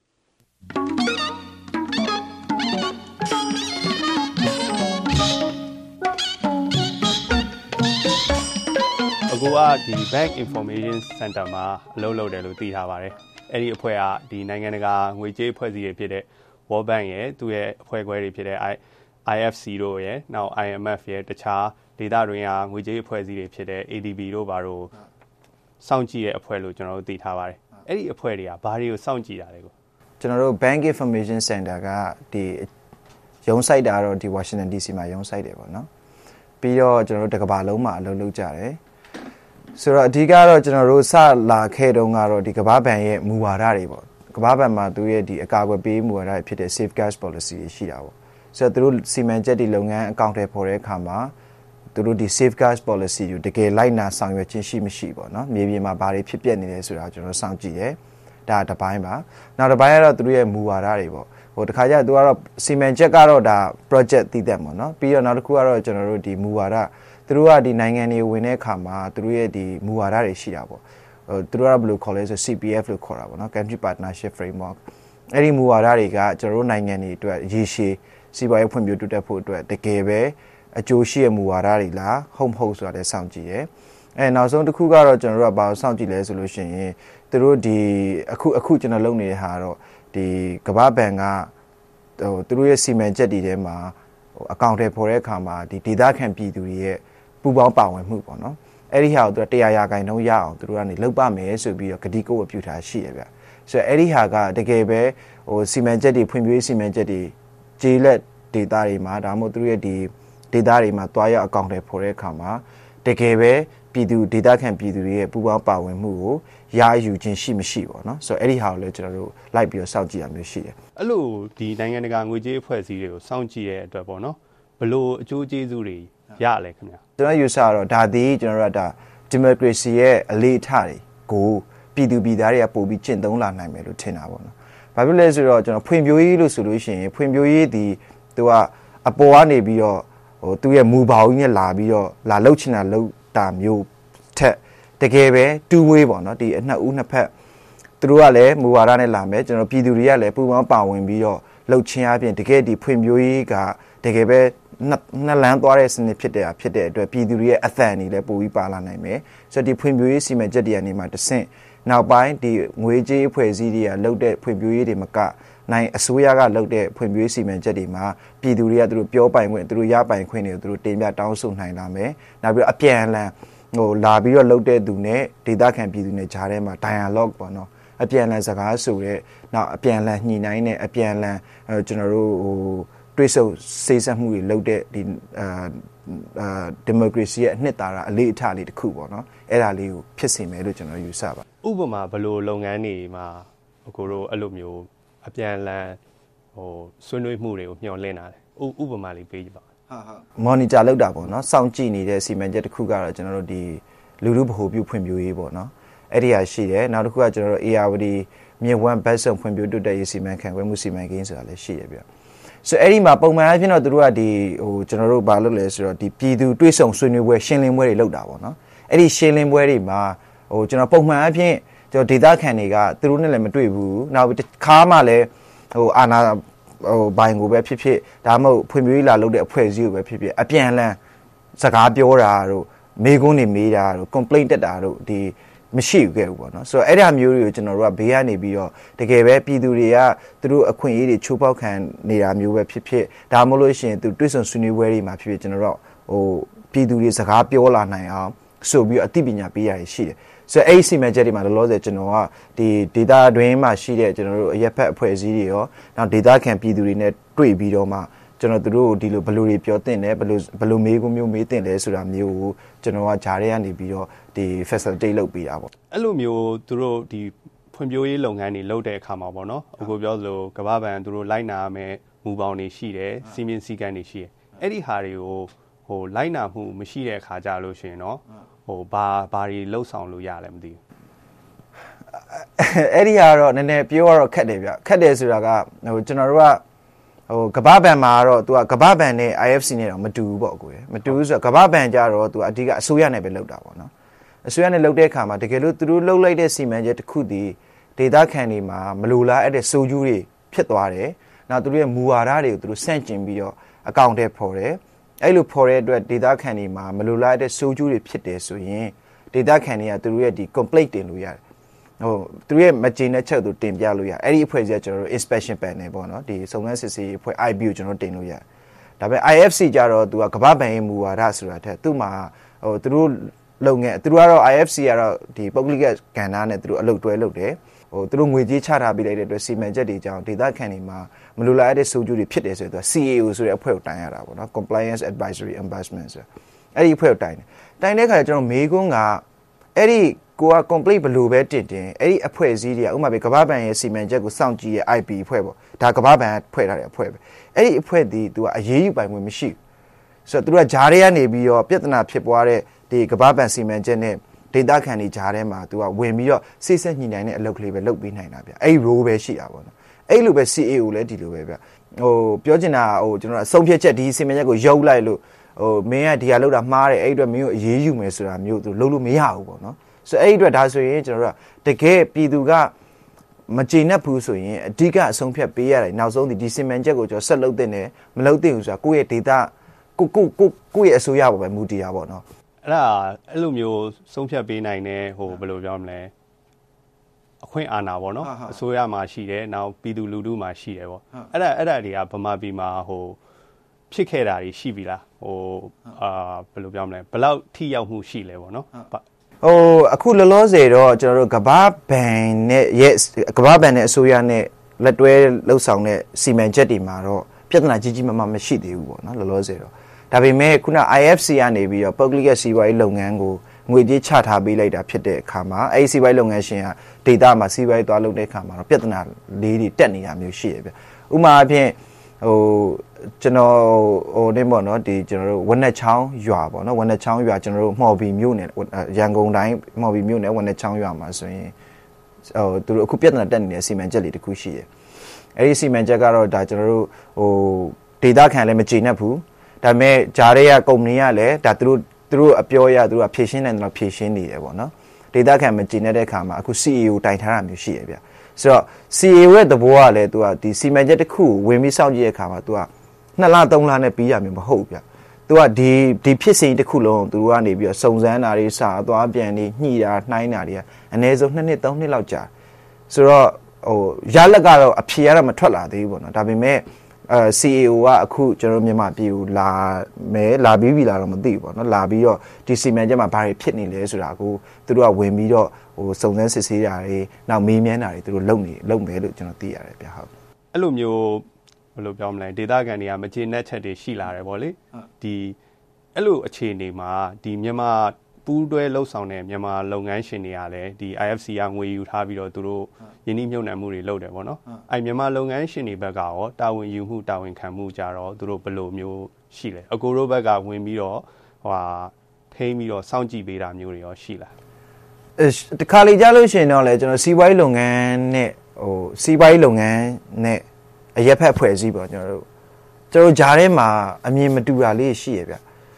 အခုကဒီ Bank Information Center မှာအလုပ်လုပ်တယ်လို့သိထားပါတယ်။အဲ့ဒီအဖွဲ့ကဒီနိုင်ငံတကာငွေကြေးအဖွဲ့အစည်းတွေဖြစ်တဲ့ World Bank ရဲ့သူ့ရဲ့အဖွဲ့ခွဲတွေဖြစ်တဲ့ IFC တို့ရဲ့နောက် IMF ရဲ့တခြားဒေသတွင်းကငွေကြေးအဖွဲ့အစည်းတွေဖြစ်တဲ့ ADB တို့ဘာလို့စောင့်ကြည့်တဲ့အဖွဲ့လို့ကျွန်တော်တို့သိထားပါတယ်။အဲ့ဒီအဖွဲ့တွေကဘာတွေကိုစောင့်ကြည့်တာလဲကိုကျွန်တော်တို့ Bank Information Center ကဒီရုံးစိုက်တာတော့ဒီ Washington DC မှာရုံးစိုက်တယ်ပေါ့နော်။ပြီးတော့ကျွန်တော်တို့တစ်ကမ္ဘာလုံးမှာအလုပ်လုပ်ကြတယ်။ဆိုတော့အဓိကတော့ကျွန်တော်တို့စလာခဲ့တုန်းကတော့ဒီကမ္ဘာဘဏ်ရဲ့မူဝါဒတွေပေါ့ကမ္ဘာဘဏ်မှာသူရဲ့ဒီအကာအကွယ်ပေးမူဝါဒဖြစ်တဲ့ Safeguard Policy တွေရှိတာပေါ့ဆိုတော့သူတို့စီမံချက်တွေလုပ်ငန်းအကောင့်ထဲပေါ်တဲ့အခါမှာသူတို့ဒီ Safeguard Policy ကိုတကယ်လိုက်နာဆောင်ရွက်ခြင်းရှိမရှိပေါ့နော်မြေပြင်မှာဘာတွေဖြစ်ပျက်နေလဲဆိုတာကျွန်တော်စောင့်ကြည့်တယ်ဒါတစ်ပိုင်းပါနောက်တစ်ပိုင်းကတော့သူတို့ရဲ့မူဝါဒတွေပေါ့ဟိုတခါကျသူကတော့စီမံချက်ကတော့ဒါ project တည်တဲ့ပေါ့နော်ပြီးတော့နောက်တစ်ခုကတော့ကျွန်တော်တို့ဒီမူဝါဒသူတို့ကဒီနိုင်ငံတွေဝင်တဲ့အခါမှာသူတို့ရဲ့ဒီမူဝါဒတွေရှိတာပေါ့သူတို့ကဘယ်လိုခေါ်လဲဆို CPF လို့ခေါ်တာပေါ့နော် Country Partnership Framework အဲ့ဒီမူဝါဒတွေကကျွန်တော်တို့နိုင်ငံတွေအတွက်ရေရှည်စီးပွားရေးဖွံ့ဖြိုးတိုးတက်ဖို့အတွက်တကယ်ပဲအကျိုးရှိတဲ့မူဝါဒတွေလားဟုတ်မဟုတ်ဆိုတာလည်းစောင့်ကြည့်ရဲနောက်ဆုံးတစ်ခုကတော့ကျွန်တော်တို့ကဘာလို့စောင့်ကြည့်လဲဆိုလို့ရှိရင်သူတို့ဒီအခုကျွန်တော်လုပ်နေတဲ့ဟာတော့ဒီကမ္ဘာဘဏ်ကသူတို့ရဲ့စီမံချက်တွေထဲမှာအကောင့်ထဲပေါ်တဲ့အခါမှာဒီဒေသခံပြည်သူတွေရဲ့ပူပေါင်းပါဝင်မှုပေါ့နော်အဲ့ဒီဟာကိုသူက100%ရအောင်သူတို့ကနေလုပ်ပါမယ်ဆိုပြီးတော့ဂတိကဝတ်ပြုထားရှိရဗျဆိုတော့အဲ့ဒီဟာကတကယ်ပဲဟိုစီမံချက်တွေဖွံ့ဖြိုးရေးစီမံချက်တွေကျေးလက်ဒေသတွေမှာဒါမှမဟုတ်သူတို့ရဲ့ဒီဒေသတွေမှာတွားရောက်အကောင့်တွေပေါ်တဲ့အခါမှာတကယ်ပဲပြည်သူဒေသခံပြည်သူတွေရဲ့ပူပေါင်းပါဝင်မှုကိုရယူခြင်းရှိမရှိပေါ့နော်ဆိုတော့အဲ့ဒီဟာကိုလည်းကျွန်တော်တို့လိုက်ပြီးတော့စောင့်ကြည့်ရမျိုးရှိတယ်အဲ့လိုဒီနိုင်ငံတကာငွေကြေးအဖွဲ့အစည်းတွေကိုစောင့်ကြည့်ရတဲ့အတွက်ပေါ့နော်ဘလို့အကျိုးကျေးဇူးတွေရလဲခင်ဗျာကျွန်တော်ယူဆတော့ဒါသည်ကျွန်တော်တို့ကဒါ democracy ရဲ့အလေးအထားတွေကိုပြည်သူပြည်သားတွေကပို့ပြီးကျင့်သုံးလာနိုင်မယ်လို့ထင်တာပေါ့နော်။ဘာဖြစ်လဲဆိုတော့ကျွန်တော်ဖွံ့ဖြိုးရေးလို့ဆိုလို့ရှိရင်ဖွံ့ဖြိုးရေးဒီသူကအပေါ်ကနေပြီးတော့ဟိုသူ့ရဲ့မူဘောင်ကြီးနဲ့လာပြီးတော့လာလှုပ်ချင်တာလှုပ်တာမျိုးထက်တကယ်ပဲ2 way ပေါ့နော်ဒီအနှစ်ဦးနှစ်ဖက်သူတို့ကလည်းမူဝါဒနဲ့လာမယ်ကျွန်တော်ပြည်သူတွေကလည်းပူပေါင်းပါဝင်ပြီးတော့လှုပ်ချင်းအပြင်တကယ်ဒီဖွံ့ဖြိုးရေးကတကယ်ပဲနှစ်လမ်းသွားတဲ့စနစ်ဖြစ်တဲ့အတွက်ပြည်သူတွေရဲ့အသံတွေလည်းပိုပြီးပါလာနိုင်မယ်ဆိုတော့ဒီဖွံ့ဖြိုးရေးစီမံချက်တွေကနေမှတဆင့်နောက်ပိုင်းဒီငွေကြေးအဖွဲ့အစည်းတွေကလှုပ်တဲ့ဖွံ့ဖြိုးရေးတွေမကနိုင်အစိုးရကလှုပ်တဲ့ဖွံ့ဖြိုးရေးစီမံချက်တွေမှာပြည်သူတွေကသူတို့ပြောပိုင်ခွင့်သူတို့ရပိုင်ခွင့်တွေကိုသူတို့တင်ပြတောင်းဆိုနိုင်လာမယ်နောက်ပြီးတော့အပြန်အလှန်ဟိုလာပြီးတော့လှုပ်တဲ့သူနဲ့ဒေသခံပြည်သူနဲ့ကြားထဲမှာ dialogue ပေါ့နော်အပြန်အလှန်စကားဆိုတဲ့နောက်အပြန်အလှန်ညှိနှိုင်းတဲ့အပြန်အလှန်ကျွန်တော်တို့ဟိုတွေ့ဆုံစေစပ်မှုတွေလုပ်တဲ့ဒီဒီမိုကရေစီရဲ့အနှစ်သာရအလေးအထားလေးတစ်ခုပေါ့နော်အဲ့ဒါလေးကိုဖြစ်စေမယ်လို့ကျွန်တော်ယူဆပါဥပမာဘယ်လိုလုပ်ငန်းတွေမှာကိုတို့အဲ့လိုမျိုးအပြန်အလှန်ဟိုဆွေးနွေးမှုတွေကိုမျှော်လင့်တာလေဥပမာလေးပေးကြပါဟုတ် monitor လုပ်တာပေါ့နော်စောင့်ကြည့်နေတဲ့စီမံချက်တစ်ခုကတော့ကျွန်တော်တို့ဒီလူလူဗဟိုပြုဖွံ့ဖြိုးရေးပေါ့နော်အဲ့ဒီဟာရှိတယ်နောက်တစ်ခုကကျွန်တော်တို့ ARD မြေဝမ်းဘတ်ဆုံဖွံ့ဖြိုးတိုးတက်ရေးစီမံခန့်ခွဲမှုစီမံကိန်းဆိုတာလည်းရှိရဗျဆိုအဲ့ဒီမှာပုံမှန်အဖြစ်တော့သူတို့ကဒီဟိုကျွန်တော်တို့ဘာလုပ်လဲဆိုတော့ဒီပြည်သူတွေးဆုံဆွေးနွေးပွဲရှင်းလင်းပွဲတွေလုပ်တာပေါ့နော်အဲ့ဒီရှင်းလင်းပွဲတွေမှာဟိုကျွန်တော်ပုံမှန်အဖြစ်ကျွန်တော်ဒေသခံတွေကသူတို့နဲ့လည်းမတွေ့ဘူးနောက်တစ်ခါမှလည်းဟိုအာနာဟိုဘိုင်ကိုပဲဖြစ်ဖြစ်ဒါမှမဟုတ်ဖွံ့ဖြိုးရေးလာလုပ်တဲ့အဖွဲ့အစည်းကိုပဲဖြစ်ဖြစ်အပြန်အလှန်စကားပြောတာတို့မေးခွန်းတွေမေးတာတို့ complaint တက်တာတို့ဒီမရှိဘူးခဲ့ဘူးပေါ့နော်ဆိုတော့အဲ့ဒါမျိုးတွေကိုကျွန်တော်တို့ကဘေးကနေပြီးတော့တကယ်ပဲပြည်သူတွေကသူတို့အခွင့်အရေးတွေချိုးဖောက်ခံနေတာမျိုးပဲဖြစ်ဖြစ်ဒါမှမဟုတ်လို့ရှိရင်သူတွေ့ဆုံဆွေးနွေးပွဲတွေမှာဖြစ်ဖြစ်ကျွန်တော်တို့ဟိုပြည်သူတွေစကားပြောလာနိုင်အောင်ဆိုပြီးအသိပညာပေးရရှိတယ်ဆိုတော့အဲ့ဒီစီမံချက်တွေမှာလောလောဆယ်ကျွန်တော်ကဒီ data တွင်းမှာရှိတဲ့ကျွန်တော်တို့အရက်ဖက်အဖွဲ့အစည်းတွေရောနောက် data ခံပြည်သူတွေနဲ့တွေ့ပြီးတော့မှကျွန်တော်တို့ဒီလိုဘယ်လိုတွေပြောတင်တယ်ဘယ်လိုမေးခွန်းမျိုးမေးတင်လဲဆိုတာမျိုးကိုကျွန်တော်ကဂျားထဲကနေပြီးတော့ဒီ facilitate လုပ်ပေးတာပေါ့အဲ့လိုမျိုးသူတို့ဒီဖွံ့ဖြိုးရေးလုပ်ငန်းတွေလုပ်တဲ့အခါမှာပေါ့နော်အခုပြောသလိုကမ္ဘာ့ဘဏ်သူတို့လိုက်နာရမယ်မူပေါင်းတွေရှိတယ်စီမင်းစည်းကမ်းတွေရှိတယ်အဲ့ဒီဟာတွေကိုဟိုလိုက်နာမှုမရှိတဲ့အခါကြလို့ရှိရင်เนาะဟိုဘာတွေလှုပ်ဆောင်လို့ရလဲမသိဘူးအဲ့ဒီဟာတော့နည်းနည်းပြောရတော့ခက်တယ်ဗျခက်တယ်ဆိုတာကဟိုကျွန်တော်တို့ကဟိုကမ္ဘာ့ဘဏ်မှာတော့သူကကမ္ဘာ့ဘဏ်နဲ့ IFC နဲ့တော့မတူဘူးပေါ့ကိုယ်မတူဘူးဆိုတော့ကမ္ဘာ့ဘဏ်ကြတော့သူအဓိကအစိုးရနဲ့ပဲလုပ်တာပေါ့နော်အစိုးရနဲ့လုပ်တဲ့အခါမှာတကယ်လို့သူတို့လုပ်လိုက်တဲ့စီမံချက်တစ်ခုတည်ဒေတာခန်တွေမှာမလိုလားအဲ့တဲ့စိုးကျူးတွေဖြစ်သွားတယ်နောက်သူတို့ရဲ့မူဝါဒတွေကိုသူတို့ဆန့်ကျင်ပြီးတော့အကောင့်ထဲပေါ်တယ်အဲ့လိုပေါ်တဲ့အတွက်ဒေတာခန်တွေမှာမလိုလားတဲ့စိုးကျူးတွေဖြစ်တယ်ဆိုရင်ဒေတာခန်တွေကသူတို့ရဲ့ဒီ complaint တင်လို့ရတယ်ဟိုသူရဲ့မကျေနပ်ချက်သူတင်ပြလို့ရအဲ့ဒီအဖွဲ့ကြီးကကျွန်တော်တို့ inspection panel ပေါ့နော်ဒီစုံစမ်းစစ်ဆေးအဖွဲ့ IB ကိုကျွန်တော်တင်လို့ရဒါပေမဲ့ IFC ကြတော့သူကကမ္ဘာ့ဘဏ်ရဲ့မူဝါဒဆိုတာထက်သူ့မှာဟိုသူတို့လုပ်ငန်းသူတို့ကတော့ IFC ကတော့ဒီပုဂ္ဂလိကကဏ္ဍနဲ့သူတို့အလုပ်တွဲလုပ်တယ်ဟိုသူတို့ငွေကြေးချထားပေးလိုက်တဲ့အတွက်စီမံချက်တွေကြောင့်ဒေသခံတွေမှာမလိုလားတဲ့စိုးကျိုးတွေဖြစ်တယ်ဆိုတော့ CAO ဆိုတဲ့အဖွဲ့ကိုတိုင်ရတာပေါ့နော် Compliance Advisory Ombudsman ဆိုအဲ့ဒီအဖွဲ့ကိုတိုင်တဲ့ခါကျကျွန်တော်မေးခွန်းကအဲ့ဒီကိုက complete ဘလို့ပဲတင်အဲ့ဒီအဖွဲ့အစည်းတွေကဥပမာပဲကမ္ဘာ့ဘဏ်ရဲ့စီမံချက်ကိုစောင့်ကြည့်ရဲ့ IP အဖွဲ့ပေါ့ဒါကမ္ဘာ့ဘဏ်ဖွဲ့ထားတဲ့အဖွဲ့ပဲအဲ့ဒီအဖွဲ့ဒီသူကအရေးယူပိုင်ခွင့်မရှိဘူးဆိုတော့သူတို့ကဂျားတွေကနေပြီးတော့ပြဿနာဖြစ်ပွားတဲ့ဒီကမ္ဘာ့ဘဏ်စီမံချက်နဲ့ဒေတာခန်တွေဂျားထဲမှာသူကဝင်ပြီးတော့စိတ်ဆက်ညှိနှိုင်းတဲ့အလုပ်ကလေးပဲလုပ်ပေးနိုင်တာဗျအဲ့ဒီ role ပဲရှိတာပေါ့နော်အဲ့လိုပဲ CAO လည်းဒီလိုပဲဗျဟိုပြောချင်တာဟိုကျွန်တော်အဆုံးဖြတ်ချက်ဒီစီမံချက်ကိုရုပ်လိုက်လို့ဟိုမင်းကဒီဟာလောက်တာမှားတယ်အဲ့ဒီအတွက်မင်းကိုအရေးယူမယ်ဆိုတာမျိုးသူလုပ်လို့မရဘူးပေါ့နော်ဆိုအဲ့ဒီအတွက်ဒါဆိုရင်ကျွန်တော်တို့ကတကယ်ပြည်သူကမကျေနပ်ဘူးဆိုရင်အဓိကအဆုံးဖြတ်ပေးရတယ်နောက်ဆုံးဒီစီမံချက်ကိုကျွန်တော်ဆက်လုပ်တဲ့နဲ့မလုပ်တဲ့ဘူးဆိုတာကိုယ့်ရဲ့ data ကိုယ့်ရဲ့အစိုးရပေါ်ပဲမူတည်တာပေါ့နော်အဲ့လိုမျိုးဆုံးဖြတ်ပေးနိုင်တဲ့ဟိုဘယ်လိုပြောမလဲအခွင့်အာဏာပေါ့နော်အစိုးရမှာရှိတယ်နောက်ပြည်သူလူထုမှာရှိတယ်ပေါ့အဲ့ဒါတွေကဗမာပြည်မှာဟိုဖြစ်ခဲ့တာတွေရှိပြီလားဟိုဘယ်လိုပြောမလဲဘယ်လောက်ထိရောက်မှုရှိလဲပေါ့နော်ဟိုအခုလောလောဆယ်တော့ကျွန်တော်တို့ကမ္ဘာ့ဘဏ်နဲ့ကမ္ဘာ့ဘဏ်နဲ့အစိုးရနဲ့လက်တွဲလှုပ်ဆောင်တဲ့စီမံချက်တွေမှာတော့ပြဿနာကြီးမားမားမရှိသေးဘူးပေါ့နော်လောလောဆယ်တော့ဒါပေမဲ့ခုန IFC ကနေပြီးတော့ public စီးပွားရေးလုပ်ငန်းကိုငွေကြေးချထားပေးလိုက်တာဖြစ်တဲ့အခါမှာအဲ့ဒီစီးပွားရေးလုပ်ငန်းရှင်က data မှာစီးပွားရေးသွားလုပ်တဲ့အခါမှာတော့ပြဿနာလေးတွေတက်နေတာမျိုးရှိတယ်ဗျဥပမာအဖြစ်ဟိုကျွန်တော်ဟိုနေပေါ့နော်ဒီကျွန်တော်တို့ဝက်နက်ချောင်းရွာပေါ့နော်ဝက်နက်ချောင်းရွာကျွန်တော်တို့မှော်ဘီမြို့နယ်ရန်ကုန်တိုင်းမှော်ဘီမြို့နယ်ဝက်နက်ချောင်းရွာမှာဆိုရင်ဟိုသူတို့အခုပြဿနာတက်နေတဲ့စီမံချက်လေးတစ်ခုရှိတယ်အဲ့ဒီစီမံချက်ကတော့ဒါကျွန်တော်တို့ဟိုဒေတာခံလည်းမကျေနပ်ဘူးဒါပေမဲ့ဂျားတွေကကုမ္ပဏီကလည်းဒါသူတို့အပြောရသူတို့ကဖြည့်ရှင်းနိုင်တယ်လို့ဖြည့်ရှင်းနေတယ်ပေါ့နော်ဒေတာခံမကျေနပ်တဲ့အခါမှာအခု CEO တိုင်ထားတာမျိုးရှိရဗျဆိုတော့ CEO ရဲ့သဘောကလည်းသူကဒီစီမံချက်တစ်ခုဝင်ပြီးစောင့်ကြည့်တဲ့အခါမှာသူက2လ3လနဲ့ပြီးရမျိုးမဟုတ်ဗျသူကဒီဖြစ်စဉ်တစ်ခုလုံးသူတို့ကနေပြီးတော့စုံစမ်းတာတွေစာအသွားပြန်နေညှိတာနှိုင်းတာတွေကအနည်းဆုံး2နှစ်3နှစ်လောက်ကြာဆိုတော့ဟိုရလက်ကတော့အဖြေရတော့မထွက်လာသေးဘူးပေါ့နော်ဒါပေမဲ့CAO ကအခုကျွန်တော်မြန်မာပြည်ကိုလာပြီးပြီလားတော့မသိဘူးပေါ့နော်လာပြီးတော့ဒီစီမံချက်မှာဘာတွေဖြစ်နေလဲဆိုတာကိုသူတို့ကဝင်ပြီးတော့ဟိုစုံစမ်းစစ်ဆေးတာတွေနောက်မေးမြန်းတာတွေသူတို့လုပ်မယ်လို့ကျွန်တော်သိရတယ်ဗျဟုတ်အဲ့လိုမျိုးဘယ်လိုပြောမလဲဒေတာကန်တွေကမကျေနပ်ချက်တွေရှိလာတယ်ပေါ့လေဒီအဲ့လိုအခြေအနေမှာဒီမြန်မာပူးတွဲလှုပ်ဆောင်တဲ့မြန်မာလုပ်ငန်းရှင်တွေကလည်းဒီ IFC ကငွေယူထားပြီးတော့သူတို့ယင်းနှိမ့်မြုပ်နှံမှုတွေလုပ်တယ်ပေါ့နော်အဲ့မြန်မာလုပ်ငန်းရှင်တွေဘက်ကရောတာဝန်ယူမှုတာဝန်ခံမှုကြတော့သူတို့ဘယ်လိုမျိုးရှိလဲအကိုတို့ဘက်ကဝင်ပြီးတော့ဟိုထထိန်းပြီးတော့စောင့်ကြည့်ပေးတာမျိုးတွေရောရှိလားတခါလေကြားလို့ရှိရင်တော့လေကျွန်တော်စီးပွားရေးလုပ်ငန်းနဲ့စီးပွားရေးလုပ်ငန်းနဲ့အရက်ဖက်ဖွဲ့စည်းပေါ့ကျွန်တော်ဂျားထဲမှာအမြင်မတူတာလေးရှိရဗျ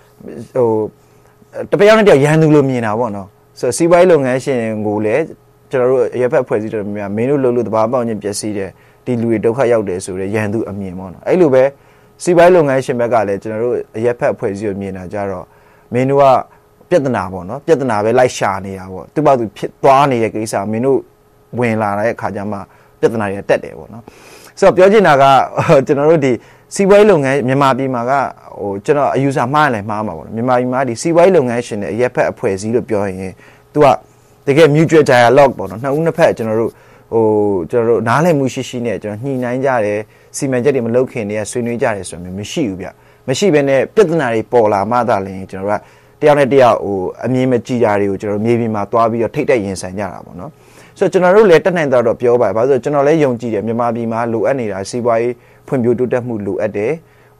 တပယောက်နဲ့တယောက်ရန်သူလို့မြင်တာပေါ့နော်ဆိုစီးပွားရေးလုပ်ငန်းရှင်ကိုလည်းကျွန်တော်တို့အရက်ဖက်ဖွဲ့စည်းတယ်မင်းတို့လို့တဘာပေါင်းချင်းပျက်စီးတယ်ဒီလူတွေဒုက္ခရောက်တယ်ဆိုတော့ရန်သူအမြင်ပေါ့နော်အဲ့လိုပဲစီးပွားရေးလုပ်ငန်းရှင်ဘက်ကလည်းကျွန်တော်တို့အရက်ဖက်ဖွဲ့စည်းကိုမြင်တာကြတော့မင်းတို့ကပြဿနာပေါ့နော်ပြဿနာပဲလိုက်ရှာနေတာပေါ့သူ့ဘာသူဖြစ်သွားနေတဲ့ကိစ္စမင်းတို့ဝင်လာတဲ့အခါကျမှပြဿနာတွေတက်တယ်ပေါ့နော်ဆိုတော့ပြောချင်တာကကျွန်တော်တို့ဒီစီးပွားရေးလုပ်ငန်းမြန်မာပြည်မှာကကျွန်တော်အယူဆမှားလည်းမှားမှာပေါ့နော်မြန်မာပြည်မှာဒီစီးပွားရေးလုပ်ငန်းရှင်နဲ့အရက်ဖက်အဖွဲ့အစည်းလို့ပြောရင်သူကတကယ် mutual dialogue ပေါ့နော်နှစ်ဦးနှစ်ဖက်ကျွန်တော်တို့နားလည်မှုရှိရှိနဲ့ကျွန်တော်ညှိနှိုင်းကြတယ်စီမံချက်တွေမလုပ်ခင်တည်းကဆွေးနွေးကြတယ်ဆိုတော့မရှိဘူးဗျမရှိဘဲနဲ့ပြဿနာတွေပေါ်လာမှသာလျှင်ကျွန်တော်တို့ကတယောက်နဲ့တယောက်အမြင်မကြည်တာတွေကိုကျွန်တော်မြေပြင်မှာသွားပြီးတော့ထိတ်တက်ရင်ဆိုင်ကြတာပေါ့နော်ဆိုတော့ကျွန်တော်တို့လည်းတက်နိုင်တော့ပြောပါဘာလို့ဆိုကျွန်တော်လည်းယုံကြည်တယ်မြန်မာပြည်မှာလိုအပ်နေတာစီးပွားရေးဖွံ့ဖြိုးတိုးတက်မှုလိုအပ်တယ်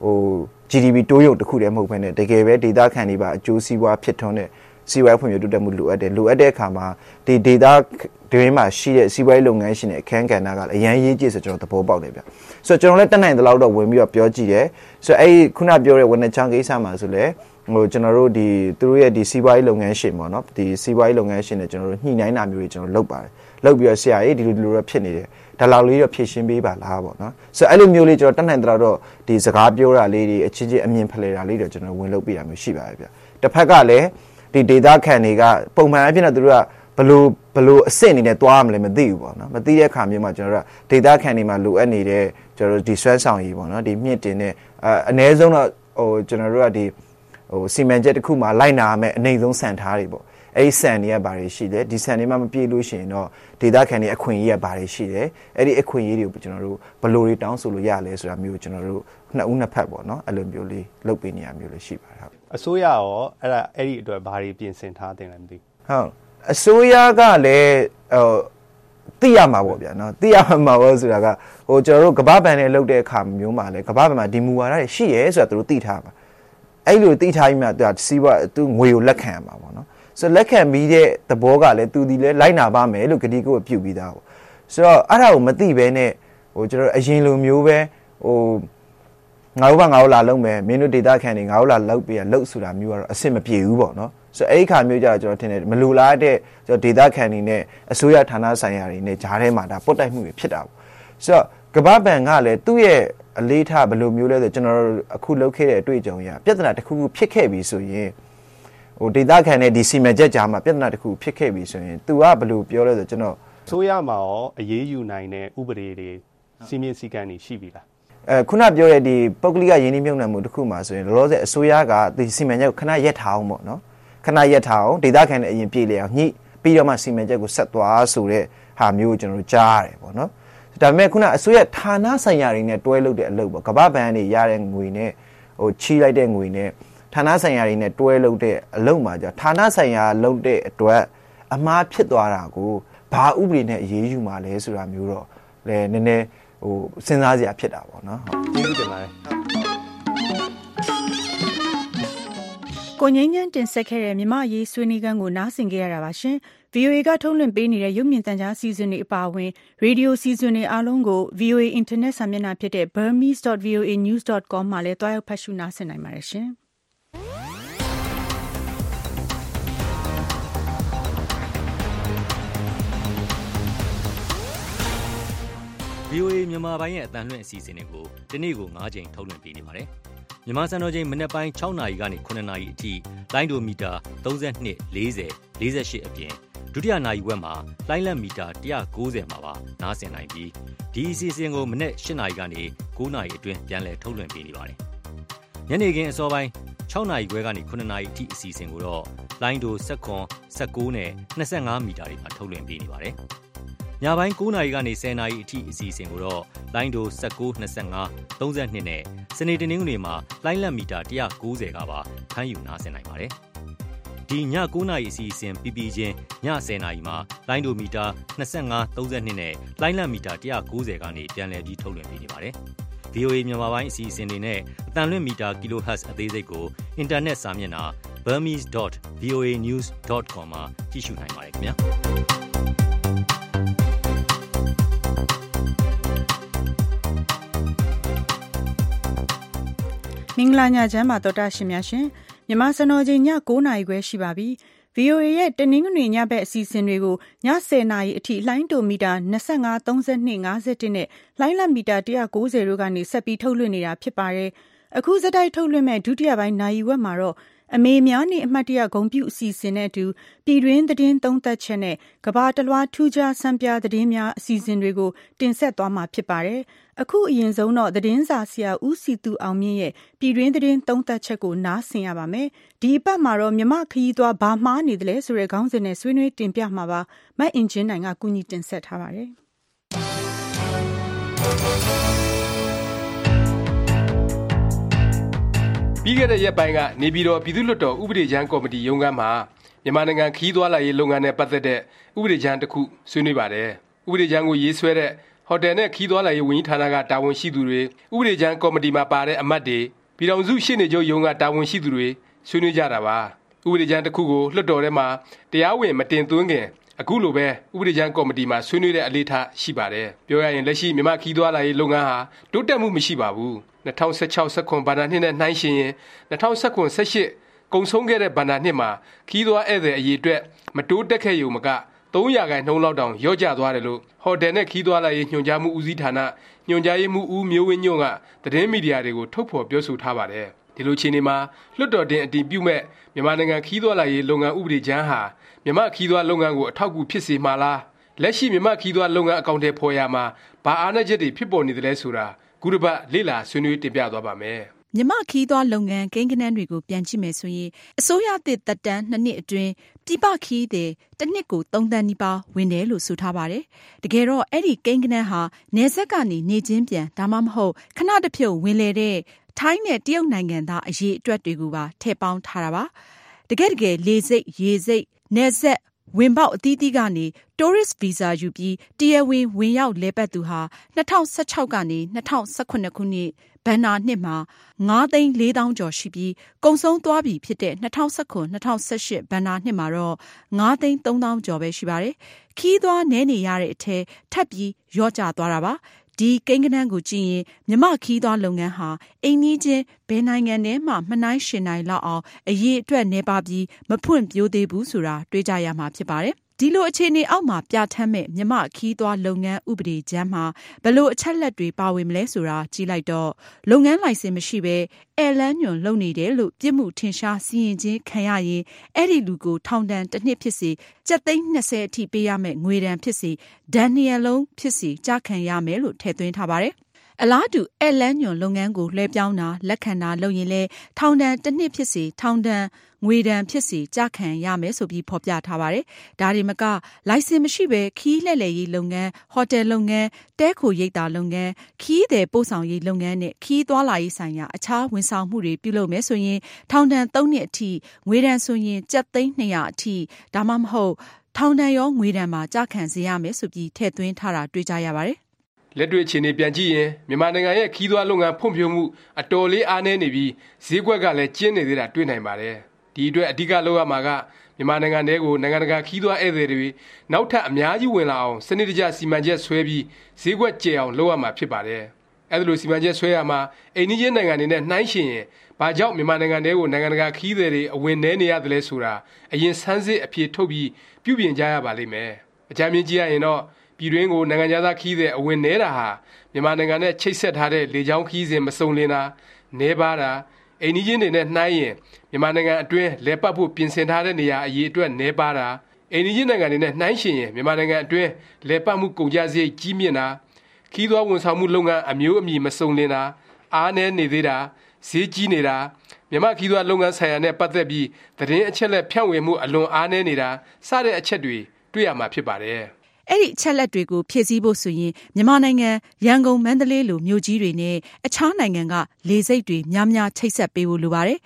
GDP တိုးရုံတစ်ခုတည်းမဟုတ်ဘဲနဲ့တကယ်ပဲဒေသခံတွေပါအကျိုးစီးပွားဖြစ်ထွန်းတဲ့စီးပွားရေးဖွံ့ဖြိုးတိုးတက်မှုလိုအပ်တဲ့အခါမှာဒီဒေသတွင်းမှာရှိတဲ့စီးပွားရေးလုပ်ငန်းရှင်တွေအခန်းကဏ္ဍကလည်းအရန်ရေးကြည့်ဆိုကျွန်တော်သဘောပေါက်တယ်ဗျဆိုတော့ကျွန်တော်လည်းတက်နိုင်တဲ့လောက်တော့ဝင်ပြီးတော့ပြောကြည့်တယ်ဆိုတော့အဲ့ခုနပြောတဲ့ဝန်ထမ်းချောင်းကိစ္စမှာဆိုလဲကျွန်တော်တို့ဒီသူတို့ရဲ့ဒီစီးပွားရေးလုပ်ငန်းရှင်ပေါ့နော်ဒီစီးပွားရေးလုပ်ငန်းရှင်တွေကျွန်တော်တို့ညှိနှိုင်းတာမျိုးတွေကျွန်တော်လုပ်ပါတယ်လုပ်ပြီးတော့ဆရာကြီးဒီလိုတော့ဖြစ်နေတယ်ဒါလောက်လေးတော့ဖြည့်ရှင်းပေးပါလားပေါ့နော်ဆိုတော့အဲ့လိုမျိုးလေးကျွန်တော်တက်နိုင်တဲ့တော့ဒီစကားပြောတာလေးတွေအချင်းချင်းအမြင်ဖလှယ်တာလေးတွေကျွန်တော်ဝင်လုပ်ပေးတာမျိုးရှိပါတယ်ဗျတစ်ဖက်ကလည်းဒီဒေတာခံတွေကပုံမှန်အဖြစ်နဲ့သူတို့ကဘလို့အဆင့်အနေနဲ့သွားရမလဲမသိဘူးပေါ့နော်မသိတဲ့အခါမျိုးမှာကျွန်တော်တို့ကဒေတာခံတွေမှာလိုအပ်နေတဲ့ကျွန်တော်တို့ဒီဆွဲဆောင်ရည်ပေါ့နော်ဒီမြင့်တင်တဲ့အနည်းဆုံးတော့ကျွန်တော်တို့ကဒီစီမံချက်တစ်ခုမှာလိုက်နာရမယ်အနေဆုံးစံထားတွေပေါ့အဲ့ဒီစံတွေကဘာတွေရှိလဲဒီစံတွေမှမပြည့်လို့ရှိရင်တော့ဒေတာခံတွေအခွင့်အရေးကဘာတွေရှိတယ်အဲ့ဒီအခွင့်အရေးတွေကိုကျွန်တော်တို့ဘယ်လိုတွေတောင်းဆိုလို့ရလဲဆိုတာမျိုးကျွန်တော်တို့နှစ်ဦးနှစ်ဖက်ပေါ့နော်အဲ့လိုမျိုးလေးလုပ်ပေးနေရမျိုးလေးရှိပါတယ်ဟုတ်အစိုးရရောအဲ့ဒီအတွက်ဘာတွေပြင်ဆင်ထားတယ်လဲမသိဟုတ်အစိုးရကလည်းသိရမှာပေါ့ဗျာနော်သိရမှာပေါ့ဆိုတာကကျွန်တော်တို့ကမ္ဘာ့ဘဏ်နဲ့လုပ်တဲ့အခါမျိုးမှာလည်းကမ္ဘာ့ဘဏ်မှာဒီမူဝါဒတွေရှိရဲဆိုတာသူတို့သိထားပါအဲ့လိုသိထားပြီးမှသူကစီးပွားသူငွေကိုလက်ခံရမှာပေါ့နော်ဆိုတော့လက်ခံပြီးတဲ့သဘောကလည်းသူဒီလဲလိုက်နာပါမယ်လို့ဂတိကိုပြုတ်ပြီးသားပေါ့ဆိုတော့အဲ့ဒါကိုမသိဘဲနဲ့ကျွန်တော်အရင်လိုမျိုးပဲငါတို့လာလုံးမယ်မင်းတို့ဒေတာခံတွေငါတို့လာလောက်ပြီးလှုပ်ဆိုတာမျိုးကတော့အဆင်မပြေဘူးပေါ့နော်ဆိုတော့အဲ့ဒီခါမျိုးကြတော့ကျွန်တော်ထင်တယ်မလိုလားတဲ့ကျွန်တော်ဒေတာခံတွေနဲ့အစိုးရဌာနဆိုင်ရာတွေနဲ့ဂျားထဲမှာဒါပုတ်တိုက်မှုတွေဖြစ်တာပေါ့ဆိုတော့ကမ္ဘာ့ဘဏ်ကလည်းသူ့ရဲ့အလေးထားဘယ်လိုမျိုးလဲဆိုကျွန်တော်အခုလုပ်ခဲ့တဲ့အတွေ့အကြုံရပြဿနာတစ်ခုခုဖြစ်ခဲ့ပြီဆိုရင်ဒေတာခံတဲ့ဒီစီမံချက်ကြားမှာပြဿနာတစ်ခုဖြစ်ခဲ့ပြီဆိုရင် तू ကဘယ်လိုပြောလဲဆိုကျွန်တော်ဆိုရမှာရောအရေးယူနိုင်တဲ့ဥပဒေတွေစီမံစည်းကမ်းတွေရှိပြီလားခုနပြောတဲ့ဒီပုဂ္ဂလိကယင်းနှိမ့်မြုံနှံမှုတစ်ခုမှာဆိုရင်လောလောဆယ်အစိုးရကဒီစီမံချက်ကိုခဏရက်ထားအောင်ပေါ့နော်ခဏရက်ထားအောင်ဒေတာခံတဲ့အရင်ပြေလည်အောင်ညှိပြီးတော့မှစီမံချက်ကိုဆက်သွားဆိုတဲ့ဟာမျိုးကိုကျွန်တော်တို့ကြားရတယ်ပေါ့နော်ဒါပေမဲ့ခုနအစိုးရဌာနဆိုင်ရာတွေနဲ့တွဲလုပ်တဲ့အလုပ်ပေါ့ကမ္ဘာ့ဘဏ်တွေရတဲ့ငွေနဲ့ချီးလိုက်တဲ့ငွေနဲ့ဌာနဆိုင်ရာတွေနဲ့တွဲလုပ်တဲ့အလုပ်မှာじゃဌာနဆိုင်ရာလုပ်တဲ့အတွက်အမှားဖြစ်သွားတာကိုဘာဥပဒေနဲ့အရေးယူမှာလဲဆိုတာမျိုးတော့လည်းနည်းနည်းစဉ်းစားစရာဖြစ်တာပေါ့နော်ကျေးဇူးတင်ပါတယ်ကိုငိမ့်ညံတင်ဆက်ခဲ့တဲ့မြမရေးဆွေးနွေးခန်းကိုနားဆင်ကြရတာပါရှင် VOA ကထုတ်လွှင့်ပေးနေတဲ့ရုပ်မြင်သံကြားစီစဉ်တွေအပါအဝင်ရေဒီယိုစီစဉ်တွေအားလုံးကို VOA Internet စာမျက်နှာဖြစ်တဲ့ burmese.voanews.com မှာလည်းတွားရောက်ဖတ်ရှုနားဆင်နိုင်ပါတယ်ရှင် VOA မြန်မာပိုင်းရဲ့အသံလွှင့်အစီအစဉ်တွေကိုဒီနေ့ကို9ချိန်ထုတ်လွှင့်ပေးနေပါတယ်။မြန်မာစံတော်ချိန်မနက်ပိုင်း6နာရီကနေ9နာရီအထိလိုင်းဒိုမီတာ32 40 48အပြင်ဒုတိယနာရီဝက်မှာလိုင်းလက်မီတာ190မှာပါနားဆင်နိုင်ပြီးဒီအစီအစဉ်ကိုမနက်8နာရီကနေ9နာရီအတွင်းပြန်လည်ထုတ်လွှင့်ပေးနေပါတယ်။ညနေခင်းအစောပိုင်း6နာရီခွဲကနေ9နာရီအထိအစီအစဉ်ကိုတော့လိုင်းဒို19နဲ့25မီတာတွေမှာထုတ်လွှင့်ပေးနေပါတယ်။ညပိုင်း9နာရီကနေ10နာရီအထိအစီအစဉ်ကိုတော့လိုင်းဒို19 25 32နဲ့စနေတနင်္ဂနွေမှာလိုင်းလက်မီတာ190ကပါဖမ်းယူနားဆင်နိုင်ပါတယ်။ဒီည9နာရီအစီအစဉ်ပြီးပြီးချင်းည10နာရီမှာလိုင်းဒိုမီတာ25 32နဲ့လိုင်းလက်မီတာ190ကနေပြန်လည်ပြီးထုတ်လွှင့်ပေးနေပါတယ်။ VOA မြန်မာပိုင်းအစီအစဉ်တွေနဲ့အတန်လွင့်မီတာ kHz အသေးစိတ်ကိုအင်တာနက်စာမျက်နှာ burmese.voanews.com မှာကြည့်ရှုနိုင်ပါတယ်ခင်ဗျာမင်္ဂလာညချမ်းပါတော်တာရှင်များရှင်မြန်မာစံတော်ချိန်ည9:00 နာရီခွဲရှိပါပြီ VOA ရဲ့တနင်္ဂနွေညဘက်အစီအစဉ်တွေကိုည10:00 နာရီအထိလိုင်းတိုမီတာ25 32 51နဲ့လိုင်းလမီတာ190တို့ကနေဆက်ပြီးထုတ်လွှင့်နေတာဖြစ်ပါတယ်အခုစတိုက်ထုတ်လွှင့်မဲ့ဒုတိယပိုင်းနာရီဝက်မှာတော့အမေများနေ့အမှတ်တရဂုဏ်ပြုအစီအစဉ်နဲ့အတူပြည်တွင်းသတင်းသုံးသပ်ချက်နဲ့ကမ္ဘာတလွှားထူးခြားဆန်းပြသတင်းများအစီအစဉ်တွေကိုတင်ဆက်သွားမှာဖြစ်ပါတယ်အခုအရင်ဆုံးတော့သတင်းစာဆရာဦးစီသူအောင်မြင့်ရဲ့ပြည်တွင်းသတင်းသုံးသပ်ချက်ကိုနားဆင်ရပါမယ်ဒီအပတ်မှာတော့မြမခရီးသွားဘာမှားနေတယ်လဲဆိုတဲ့ခေါင်းစဉ်နဲ့ဆွေးနွေးတင်ပြမှာပါမတ်အင်ဂျင်နိုင်ကကူညီတင်ဆက်ထားပါတယ်ပြီးခဲ့တဲ့ရက်ပိုင်းကနေပြည်တော်ပြည်သူ့လွှတ်တော်ဥပဒေကြမ်းကော်မတီရုံးခန်းမှာမြန်မာနိုင်ငံခရီးသွားလာရေးလုပ်ငန်းနဲ့ပတ်သက်တဲ့ဥပဒေကြမ်းတစ်ခုဆွေးနွေးပါတယ်။ဥပဒေကြမ်းကိုရေးဆွဲတဲ့ဟိုတယ်နဲ့ခရီးသွားလာရေးဝန်ကြီးဌာနကတာဝန်ရှိသူတွေဥပဒေကြမ်းကော်မတီမှာပါတဲ့အမတ်တွေပြည်ထောင်စုရှေ့နေချုပ်ရုံးကတာဝန်ရှိသူတွေဆွေးနွေးကြတာပါ။ဥပဒေကြမ်းတစ်ခုကိုလွှတ်တော်ထဲမှာတရားဝင်မတင်သွင်းခင်အခုလိုပဲဥပဒေကြမ်းကော်မတီမှာဆွေးနွေးတဲ့အလေးထားရှိပါတယ်။ပြောရရင်လက်ရှိမြန်မာခရီးသွားလာရေးလုပ်ငန်းဟာတိုးတက်မှုမရှိပါဘူး။2016-17 ဘဏ္ဍာနှစ်နဲ့နှိုင်းယှဉ်ရင်2017-18ကုန်ဆုံးခဲ့တဲ့ဘဏ္ဍာနှစ်မှာခရီးသွားဧည့်သည်အရေအတွက်မတိုးတက်ခဲ့ရုံမက3%လောက်တောင်လျော့ကျသွားတယ်လို့ဟိုတယ်နဲ့ခရီးသွားလာရေးညွှန်ကြားမှုဦးစီးဌာနညွှန်ကြားရေးမှူးဦးမျိုးဝင်းညွန့်ကသတင်းမီဒီယာတွေကိုထုတ်ဖော်ပြောဆိုထားပါတယ်။ဒီလိုအခြေအနေမှာလွှတ်တော်တင်အတည်ပြုမဲ့မြန်မာနိုင်ငံခရီးသွားလာရေးလုပ်ငန်းဥပဒေကြမ်းဟာမြန်မာခရီးသွားလုပ်ငန်းကိုအထောက်အကူဖြစ်စေမှာလားလက်ရှိမြန်မာခရီးသွားလုပ်ငန်းအကောင့်ထဲပေါ်ရမှာဘာအားနည်းချက်တွေဖြစ်ပေါ်နေတယ်လဲဆိုတာခုတစ်ပတ်လေ့လာဆွေးနွေးတင်ပြသွားပါမယ်။မြန်မာခရီးသွားလုပ်ငန်းကိန်းဂဏန်းတွေကိုပြန်ကြည့်မယ်ဆိုရင်အစိုးရသစ်သက်တမ်း2နှစ်အတွင်းပြည်ပခရီးသည်တစ်နှစ်ကို3 သန်းနီးပါးဝင်တယ်လို့ဆိုထားပါတယ်။တကယ်တော့အဲ့ဒီကိန်းဂဏန်းဟာနယ်စပ်ကနေနေချင်းပြန်ဒါမှမဟုတ်ခဏတစ်ဖြုတ်ဝင်လေတဲ့ထိုင်းနဲ့တရုတ်နိုင်ငံသားအရေးအတွက်တွေကိုပါထည့်ပေါင်းထားတာပါ။တကယ်လေစိတ်ရေစိတ်နယ်စပ်ဝင်ပေါက်အသီးသီးကနေ tourist visa ယူပြီးတရားဝင်ရောက်လဲပတ်သူဟာ2016ကနေ2018ခုနှစ်ဘဏ္ဍာနှစ်မှာ9,400,000 ကျော်ရှိပြီးကုန်ဆုံးသွားပြီဖြစ်တဲ့2019-2018ဘဏ္ဍာနှစ်မှာတော့9,300,000 ကျော်ပဲရှိပါတယ်။ခီးသွားနည်းနေရတဲ့အထက်ထပ်ပြီးလျော့ကျသွားတာပါ။ဒီကိန်းဂဏန်းကိုကြည့်ရင်မြန်မာခီးသွားလုပ်ငန်းဟာအိမ်နီးချင်းဘယ်နိုင်ငံနဲ့မှမနှိုင်းယှဉ်နိုင်လောက်အောင်အရေးအတွက်နေပါပြီးမဖွင့်ပြိုးသေးဘူးဆိုတာတွေးကြရမှာဖြစ်ပါတယ်။ဒီလိုအခြေအနေအောက်မှာပြဋ္ဌာန်းမဲ့မြန်မာခီးသွားလုပ်ငန်းဥပဒေကြမ်းမှာဘယ်လိုအချက်လက်တွေပါဝင်မလဲဆိုတာကြည့်လိုက်တော့လုပ်ငန်းလိုင်စင်မရှိဘဲဧည့်လမ်းညွှန်လုပ်နေတယ်လို့ပြစ်မှုထင်ရှားစီရင်ခြင်းခံရရင်အဲ့ဒီလူကိုထောင်ဒဏ်တစ်နှစ်ဖြစ်စေကျပ်သိန်း20အထိပေးရမယ့်ငွေဒဏ်ဖြစ်စေဒဏ်2ရပ်လုံးဖြစ်စေကြခံရမယ်လို့ထည့်သွင်းထားပါတယ်အလားတူဧည့်လမ်းညွှန်လုပ်ငန်းကိုလွှဲပြောင်းတာလက်ခံတာလုပ်ရင်လဲထောင်ဒဏ်တစ်နှစ်ဖြစ်စေထောင်ဒဏ်ငွေဒဏ်ဖြစ်စေကြခံရမယ်ဆိုပြီးဖော်ပြထားပါတယ်။ဒါတွေမကလိုင်စင်မရှိဘဲခီးလှည့်လည်ရေးလုပ်ငန်းဟိုတယ်လုပ်ငန်းတဲခိုရိပ်သာလုပ်ငန်းခီးသည်ပို့ဆောင်ရေးလုပ်ငန်းနဲ့ခီးသွားလာရေးဆိုင်ရာအခြားဝန်ဆောင်မှုတွေပြုလုပ်မယ်ဆိုရင်ထောင်ဒဏ်3နှစ်အထိငွေဒဏ်ဆိုရင်ကျပ်သိန်း200အထိဒါမှမဟုတ်ထောင်ဒဏ်ရောငွေဒဏ်မှာကြခံစေရမယ်ဆိုပြီးထည့်သွင်းထားတာတွေ့ကြရပါတယ်။လက်တွေ့အခြေအနေပြန်ကြည့်ရင်မြန်မာနိုင်ငံရဲ့ခီးသွားလုပ်ငန်းဖွံ့ဖြိုးမှုအတော်လေးအားနည်းနေပြီးဈေးကွက်ကလည်းကျင်းနေသေးတာတွေ့နိုင်ပါတယ်။ဒီအတွက်အဓိကလုပ်ရမှာကမြန်မာနိုင်ငံတွေကိုနိုင်ငံတကာခီးသွားဧည့်သည်တွေနောက်ထပ်အများကြီးဝင်လာအောင်စနစ်တကျစီမံချက်ဆွဲပြီးဈေးကွက်ကျယ်အောင်လုပ်ရမှာဖြစ်ပါတယ်။အဲဒီလိုစီမံချက်ဆွဲရမှာအိမ်နီးချင်းနိုင်ငံတွေနဲ့နှိုင်းယှဉ်ရင်ဘာကြောင့်မြန်မာနိုင်ငံတွေကိုနိုင်ငံတကာခီးသည်တွေအဝင်နည်းနေရတယ်လဲဆိုတာအရင်စမ်းစစ်အဖြေထုတ်ပြီးပြုပြင်ကြရပါလိမ့်မယ်။အကြမ်းမြင်ကြည့်ရရင်တော့ပြည်တွင်းကိုနိုင်ငံသားခီးသည်အဝင်နည်းတာဟာမြန်မာနိုင်ငံနဲ့ချိတ်ဆက်ထားတဲ့လေကြောင်းခီးစဉ်မစုံလင်တာနည်းပါးတာအိမ်နီးချင်းတွေနဲ့နှိုင်းရင်မြန်မာနိုင်ငံအတွင်းလဲပတ်ဖို့ပြင်ဆင်ထားတဲ့နေရာအရေးအတွက်နည်းပါးတာအိမ်နီးချင်းနိုင်ငံတွေနဲ့နှိုင်းယှဉ်ရင်မြန်မာနိုင်ငံအတွင်းလဲပတ်မှုကုန်ကျစရိတ်ကြီးမြင့်တာခီးသွားဝန်ဆောင်မှုလုပ်ငန်းအမျိုးအမည်မစုံလင်တာအားနည်းနေသေးတာဈေးကြီးနေတာမြန်မာခီးသွားလုပ်ငန်းဆိုင်ရာနဲ့ပတ်သက်ပြီးသတင်းအချက်လက်ဖြန့်ဝေမှုအလွန်အားနည်းနေတာစတဲ့အချက်တွေတွေ့ရမှာဖြစ်ပါတယ်အဲ့ဒီအချက်လက်တွေကိုဖြည့်ဆည်းဖို့ဆိုရင်မြန်မာနိုင်ငံရန်ကုန်မန္တလေးလိုမြို့ကြီးတွေနဲ့အခြားနိုင်ငံကလေဆိပ်တွေများများချိတ်ဆက်ပေးဖို့လိုပါတယ်။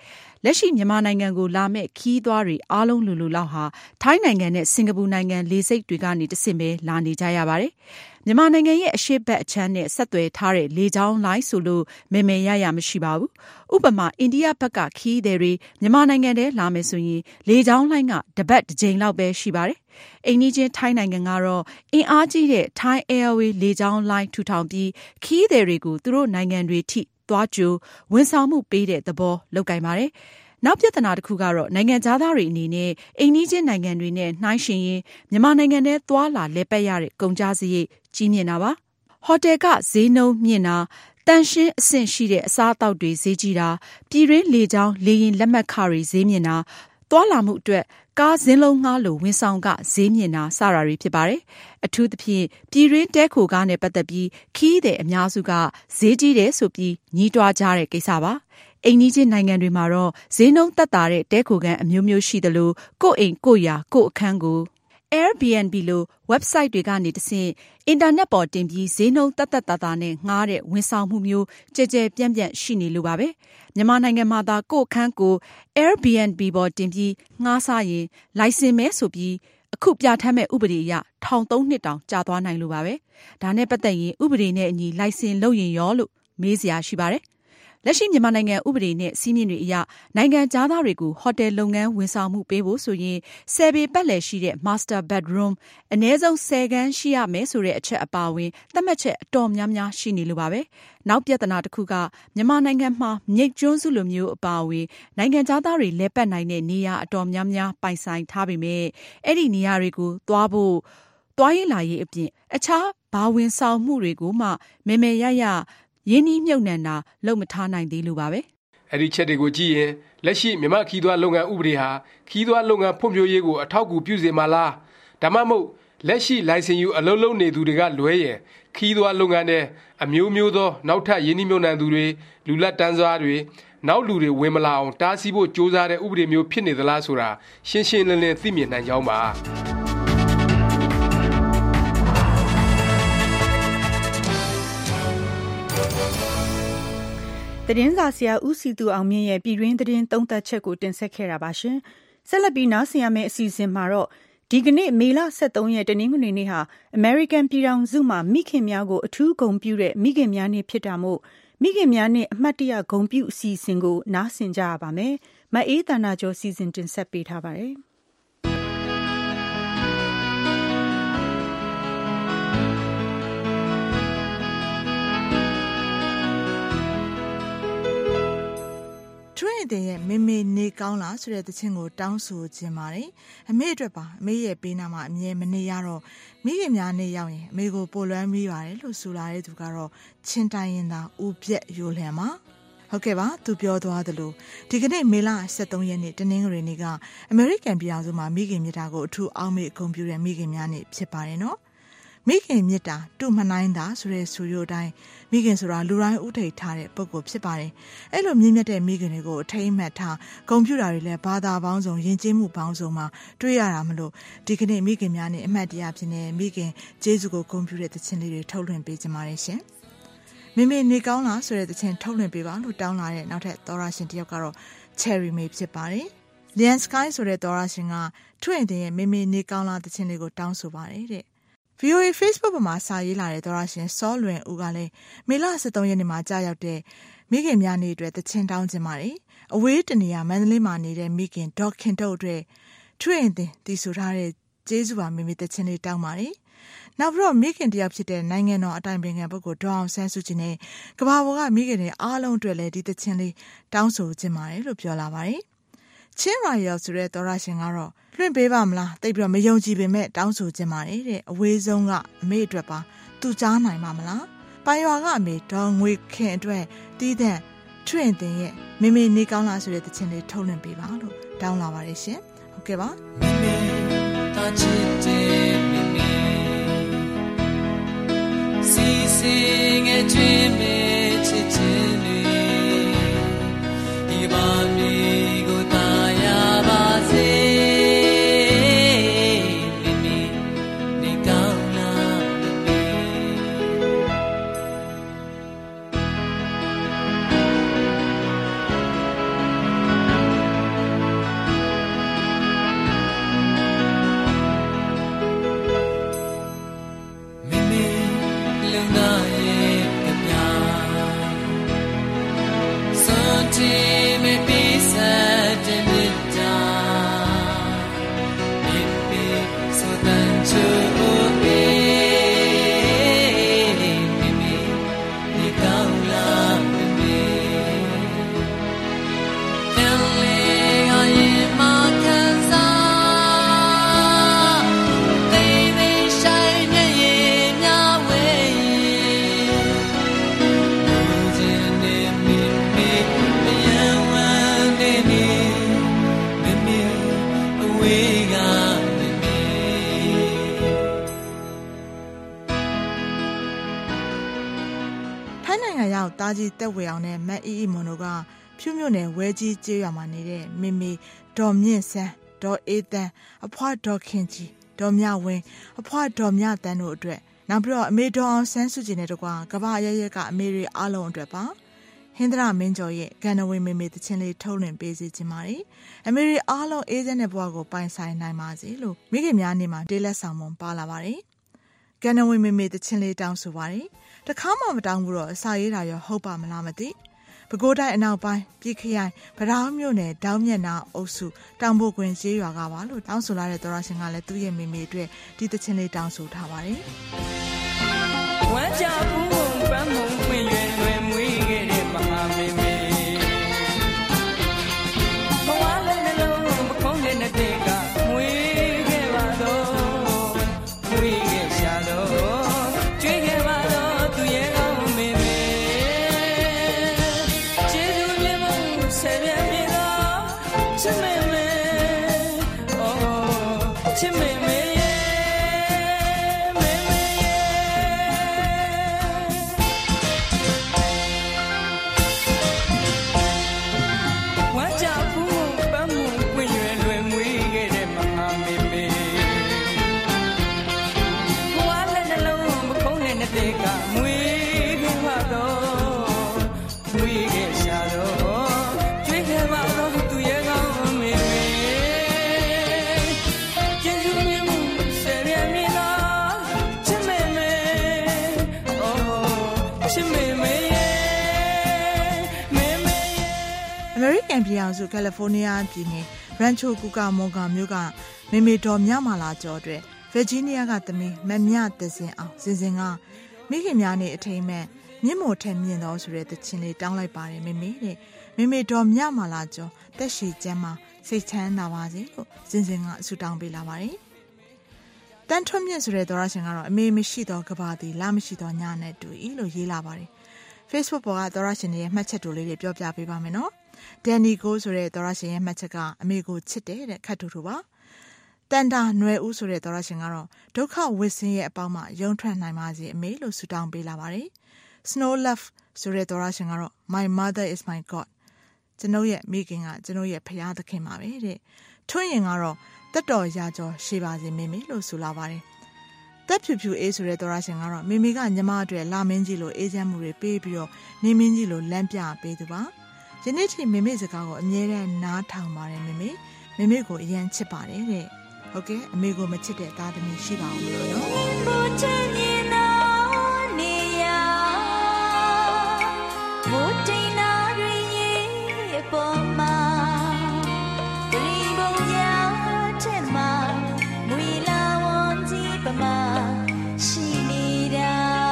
လက်ရှိမြန်မာနိုင်ငံကိုလာမဲ့ခီးသွားတွေအားလုံးလူလောက်ဟာထိုင်းနိုင်ငံနဲ့စင်ကာပူနိုင်ငံလေဆိပ်တွေကနေတဆင့်ပဲလာနေကြရပါတယ်။မြန်မာနိုင်ငံရဲ့အရှေ့ဘက်အခြမ်းနဲ့ဆက်သွယ်ထားတဲ့လေကြောင်းလိုင်းဆိုလို့မယ်ရမရှိပါဘူး။ဥပမာအိန္ဒိယဘက်ကခီးသည်တွေမြန်မာနိုင်ငံထဲလာမယ်ဆိုရင်လေကြောင်းလိုင်းကတစ်ပတ်တစ်ကြိမ်လောက်ပဲရှိပါတယ်။အိမ်နီးချင်းထိုင်းနိုင်ငံကတော့အင်အားကြီးတဲ့ Thai Airways လေကြောင်းလိုင်းထူထောင်ပြီးခီးသည်တွေကိုသူတို့နိုင်ငံတွေထိသွားကြိုဝန်ဆောင်မှုပေးတဲ့သဘောလုပ်ကိုင်ပါတယ်။နောက်ပြဿနာတစ်ခုကတော့နိုင်ငံသားတွေအနေနဲ့အိမ်နီးချင်းနိုင်ငံတွေနဲ့နှိုင်းယှဉ်ရင်မြန်မာနိုင်ငံထဲသွားလာလည်ပတ်ရတဲ့ကုန်ကျစရိတ်ကြီးမြင့်တာပါ။ဟိုတယ်ကဈေးနှုန်းမြင့်တာတန်ရှင်းအဆင့်ရှိတဲ့အစားအသောက်တွေဈေးကြီးတာပြည်တွင်းလေကြောင်းလေယာဉ်လက်မှတ်ခတွေဈေးမြင့်တာသွားလာမှုအတွက်ကားစင်းလုံးငှားလို့ဝန်ဆောင်ကဈေးမြင့်တာစတာတွေဖြစ်ပါတယ်။အထူးသဖြင့်ပြည်တွင်းတဲခိုကားနဲ့ပတ်သက်ပြီးခီးတဲ့အများစုကဈေးကြီးတယ်ဆိုပြီးညှိတွားကြတဲ့ကိစ္စပါ။အိမ်နီးချင်းနိုင်ငံတွေမှာတော့ဈေးနှုန်းသက်သာတဲ့တဲခိုခန်းအမျိုးမျိုးရှိသလိုကိုယ့်အိမ်ကိုယ့်ယာကိုယ့်အခန်းကိုAirbnb လို website တွေကနေတဆင့်အင်တာနက်ပေါ်တင်ပြီးဈေးနှုန်းသက်သာနဲ့ငှားတဲ့ဝန်ဆောင်မှုမျိုးကြဲပြန့်ရှိနေလို့ပါပဲမြန်မာနိုင်ငံမှာသာကိုယ့်အခန်းကို Airbnb ပေါ်တင်ပြီးငှားစားရင်လိုင်စင်မဲဆိုပြီးအခုပြဋ္ဌာန်းမဲ့ဥပဒေအရထောင်3 နှစ်တောင်ကြာသွားနိုင်လို့ပါပဲဒါနဲ့ပတ်သက်ရင်ဥပဒေနဲ့အညီလိုင်စင်လုပ်ရင်ရောလို့မေးစရာရှိပါတယ်လက်ရှိမြန်မာနိုင်ငံဥပဒေနဲ့စီးမြင့်တွေအရနိုင်ငံသားတွေကိုဟိုတယ်လုပ်ငန်းဝန်ဆောင်မှုပေးဖို့ဆိုရင်10 ပေပတ်လည်ရှိတဲ့ Master Bedroom အနည်းဆုံး10 ခန်းရှိရမယ်ဆိုတဲ့အချက်အပါအဝင်သတ်မှတ်ချက်အတော်များများရှိနေလို့ပါပဲနောက်ပြဿနာတစ်ခုကမြန်မာနိုင်ငံမှာမြိတ်ကျွန်းစုလိုမျိုးအပါအဝင်နိုင်ငံသားတွေလဲပတ်နိုင်တဲ့နေရာအတော်များများပိုင်ဆိုင်ထားပေမဲ့အဲ့ဒီနေရာတွေကိုသွားရေးလာရေးအပြင်အခြားဘာဝန်ဆောင်မှုတွေကိုမှမယ်ရရင်းနှီးမြုပ်နှံတာလုပ်မထားနိုင်သေးလို့ပါပဲအဲ့ဒီချက်တွေကိုကြည့်ရင်လက်ရှိမြန်မာခီးသွွားလုပ်ငန်းဥပဒေဟာခီးသွွားလုပ်ငန်းဖွံ့ဖြိုးရေးကိုအထောက်အကူပြုစေမှာလားဒါမှမဟုတ်လက်ရှိလိုင်စင်ယူအလုပ်လုပ်နေသူတွေကလွဲရင်ခီးသွွားလုပ်ငန်းတဲ့အမျိုးသောနောက်ထပ်ရင်းနှီးမြုပ်နှံသူတွေလူလက်တန်းစားတွေနောက်လူတွေဝင်မလာအောင်တားဆီးဖို့ကြိုးစားတဲ့ဥပဒေမျိုးဖြစ်နေသလားဆိုတာရှင်းရှင်းလင်းလင်းသိမြင်နိုင်ကြောင်းပါသတင်းစာဆရာဦးစီသူအောင်မြင့်ရဲ့ပြည်တွင်းသတင်းသုံးသပ်ချက်ကိုတင်ဆက်ခဲ့တာပါရှင်။ဆက်လက်ပြီးနားဆင်ရမယ့်အစီအစဉ်မှာတော့ဒီကနေ့မေလ23ရက်တနင်္ဂနွေနေ့ဟာ American ပြည်ထောင်စုမှာမိခင်များကိုအထူးဂုဏ်ပြုတဲ့မိခင်များနေ့ဖြစ်တာမို့မိခင်များနေ့အမှတ်တရဂုဏ်ပြုအစီအစဉ်ကိုနားဆင်ကြရပါမယ်။မအေးသန္တာကျော်စီစဉ်တင်ဆက်ပေးထားပါတယ်။ထွေးတဲ့ရဲ့မေမေနေကောင်းလားဆိုတဲ့သချင်းကိုတောင်းဆိုခြင်းပါတယ်အမေအတွက်ပါအမေရဲ့ပေးနာမှာအမြဲမနေရတော့မိခင်များနေရောက်ရင်အမေကိုပိုလွမ်းမိပါတယ်လို့ဆိုလာတဲ့သူကတော့ချင်းတိုင်းရင်သာဦးပြက်ရိုလံပါဟုတ်ကဲ့ပါသူပြောသွားသလိုဒီကနေ့မေလ23ရက်နေ့တနင်္ဂနွေနေ့ကအမေရိကန်ပြည်ထောင်စုမှာမိခင်မြတ်တာကိုအထူးအောက်မေ့ဂုဏ်ပြုတဲ့မိခင်များနေ့ဖြစ်ပါတယ်နော်မိခင်မြတ်တာတူမနိုင်တာဆိုတဲ့ဆိုရိုးတိုင်းမိခင်ဆိုတာလူတိုင်းဥထိတ်ထားတဲ့ပုဂ္ဂိုလ်ဖြစ်ပါတယ်အဲ့လိုမြင့်မြတ်တဲ့မိခင်တွေကိုအထိတ်အမှတ်ထားဂုဏ်ပြုတာတွေလည်းဘာသာပေါင်းစုံယဉ်ကျေးမှုပေါင်းစုံမှာတွေ့ရတာမလို့ဒီကနေ့မိခင်များနဲ့အမှတ်တရဖြစ်နေမိခင်ကျေးဇူးကိုဂုဏ်ပြုတဲ့သချင်းလေးတွေထုတ်လွှင့်ပေးကြပါတယ်ရှင်မိမေနေကောင်းလားဆိုတဲ့သချင်းထုတ်လွှင့်ပေးပါလို့တောင်းလာတဲ့နောက်ထပ်သောရရှင်တယောက်ကတော့ Cherry May ဖြစ်ပါတယ်Lian Sky ဆိုတဲ့သောရရှင်ကထွင့်တဲ့ရဲ့မိမေနေကောင်းလားသချင်းလေးကိုတောင်းဆိုပါတယ်တဲ့VOA Facebook ပေါ်မှာစာရေးလာတဲ့သောရရှင်စောလွင်ဦးကလည်းမေလ23ရက်နေ့မှာကြာရောက်တဲ့မိခင်များနေ့အတွက်သချင်းတောင်းခြင်းပါတယ်အဝေးတနေရာမန္တလေးမှာနေတဲ့မိခင်ဒေါက်ခင်တုတ်အတွက်ထွင့်တင်တည်ဆိုထားတဲ့ကျေးဇူးပါမိမိသချင်းလေးတောင်းပါတယ်နောက်ပြီးတော့မိခင်တယောက်ဖြစ်တဲ့နိုင်ငံတော်အတိုင်ပင်ခံပုဂ္ဂိုလ်ဒေါအောင်ဆန်းစုကြည်နဲ့ကမ္ဘာပေါ်ကမိခင်တွေအားလုံးအတွက်လည်းဒီသချင်းလေးတောင်းဆိုခြင်းပါတယ်လို့ပြောလာပါတယ်ချင်းရာယောဆိုတဲ့သောရရှင်ကတော့လွှင့်ပေးပါမလားတိတ်ပြီးတော့မယုံကြည်ပေမဲ့တောင်းဆိုခြင်းပါတယ်တဲ့အဝေးဆုံးကအမေအတွက်ပါသူကြားနိုင်ပါမလားပိုင်ရွာကအမေဒေါ်ငွေခင်အတွက်တီးတဲ့ထွင့်တင်ရဲ့မေမေနေကောင်းလားဆိုတဲ့သချင်းလေးထုတ်လွှင့်ပေးပါလို့တောင်းလာပါတယ်ရှင်ဟုတ်ကဲ့ပါမေမေတာချစ်တဲ့မေမေစီစီငယ်ကျွေးမေချစ်ချင်လေဒီပါမီကိုတာယာပါစေမတာကြီးတက်ဝေအောင်နဲ့မတ်အီအီမွန်တို့ကဖြူမြို့နယ်ဝဲကြီးကျေးရွာမှာနေတဲ့မိမိဒေါ်မြင့်ဆန်းဒေါ်အေးတန်းအဖွားဒေါ်ခင်ကြီးဒေါ်မြဝင်းအဖွားဒေါ်မြတန်းတို့အတွက်နောက်ပြီးတော့အမေဒေါ်အောင်ဆန်းစုကြည်နဲ့တကွာကမ္ဘာရရက်ကအမေတွေအားလုံးအတွက်ပါဟင်္ဒရာမင်းကျော်ရဲ့ကန်နဝေမေမေတခြင်းလေးထုတ်လွှင့်ပေးစီခြင်းပါတယ်အမေတွေအားလုံးအေးစက်တဲ့ဘဝကိုပိုင်ဆိုင်နိုင်ပါစေလို့မိခင်များနေမှာတေးလက်ဆောင်မွန်ပါလာပါတယ်ကန်နဝေမေမေတခြင်းလေးတောင်းဆိုပါတယ်တခါမှမတောင်းဘူးတော့အစာရေးတာရောဟုတ်ပါမလားမသိပဲခူးတိုင်းအနောက်ပိုင်းပြည်ခရိုင်ဗရောင်းမြို့နယ်တောင်မျက်နှာအုပ်စုတောင်ဘိုကွင်းကျေးရွာကပါလို့တောင်းဆိုလာတဲ့သောရရှင်ကလည်းသူ့ရဲ့မိမိအတွက်ဒီတခြင်းလေးတောင်းဆိုထားပါတယ်ဝမ်းကြဘူးပန်းမုံပွင့်ရွယ်လွယ်မွေးခဲ့တဲ့မဟာမေမေဘဝလည်းနှလုံးမခုံးတဲ့တဲ့ကမွေးခဲ့ပါတော့မွေးခဲ့ရှာတော့ကျွေးခဲ့ပါတော့သူရဲ့ကောင်းမေမေကျေးဇူးမြတ်မှုဆက်ပြပြတော့ချစ်မေမေအော်ချစ်မေမေပြည်အောင်စုကယ်လီဖိုးနီးယားပြည်နယ်ရန်ချိုကူကာမော်ဂါမြို့ကမေမေတော်မြမာလာကျော်အတွက်ဗာဂျီးနီးယားကသမီးမမြတစင်အောင်စင်စင်ကမိခင်များနေအထိမ့်မဲ့မြင့်မို့ထက်မြင့်တော်ဆိုတဲ့တခြင်းလေးတောင်းလိုက်ပါတယ်မေမေတဲ့မေမေတော်မြမာလာကျော်တက်ရှိကျမ်းမှာစိတ်ချမ်းသာပါစေလို့စင်စင်ကဆုတောင်းပေးလာပါတယ်တန်ထွန်းမြင့်ဆိုတဲ့သောရရှင်ကတော့အမေမရှိတော့ကဘာတီလာမရှိတော့ညနဲ့တူဤလို့ရေးလာပါတယ် Facebook ပေါ်ကသောရရှင်ရဲ့မှတ်ချက်တို့လေးတွေပြောပြပေးပါမယ်နော်ဒန်နီကိုဆိုတဲ့သောရရှင်ရဲ့မှတ်ချက်ကအမေကိုချစ်တယ်တဲ့ခတ်တူတူပါတန်တာနွယ်ဦးဆိုတဲ့သောရရှင်ကတော့ဒုက္ခဝစ်စင်းရဲ့အပေါင်းမှာယုံထွက်နိုင်ပါစေအမေလို့ဆုတောင်းပေးလာပါတယ် Snow Love ဆိုတဲ့သောရရှင်ကတော့ My mother is my God ကျွန်ုပ်ရဲ့မိခင်ကကျွန်ုပ်ရဲ့ဖခင်သခင်ပါပဲတဲ့ထွန်းရင်ကတော့တက်တော်ရာကျော်ရှိပါစေမေမေလို့ဆိုလာပါတယ်တက်ဖြူဖြူအေးဆိုတဲ့သောရရှင်ကတော့မေမေကညီမအတွက်လာမင်းကြီးလိုအေးချမ်းမှုတွေပေးပြီးတော့နေမင်းကြီးလိုလမ်းပြပေးသူပါယနေ့ထိမေမေစကားကိုအမြဲတမ်းနားထောင်ပါတယ်မေမေကိုအရင်ချစ်ပါတယ်တဲ့ဟုတ်ကဲ့အမေကိုမချစ်တဲ့သားသမီးရှိပါဦးလို့နော်ဘုချင်နေနော်နေရဘုတိနာရီပေါ်မှာဂရီဘုံရတဲ့မှာမွေလာဝန်ကြီးပမာရှိနေတာ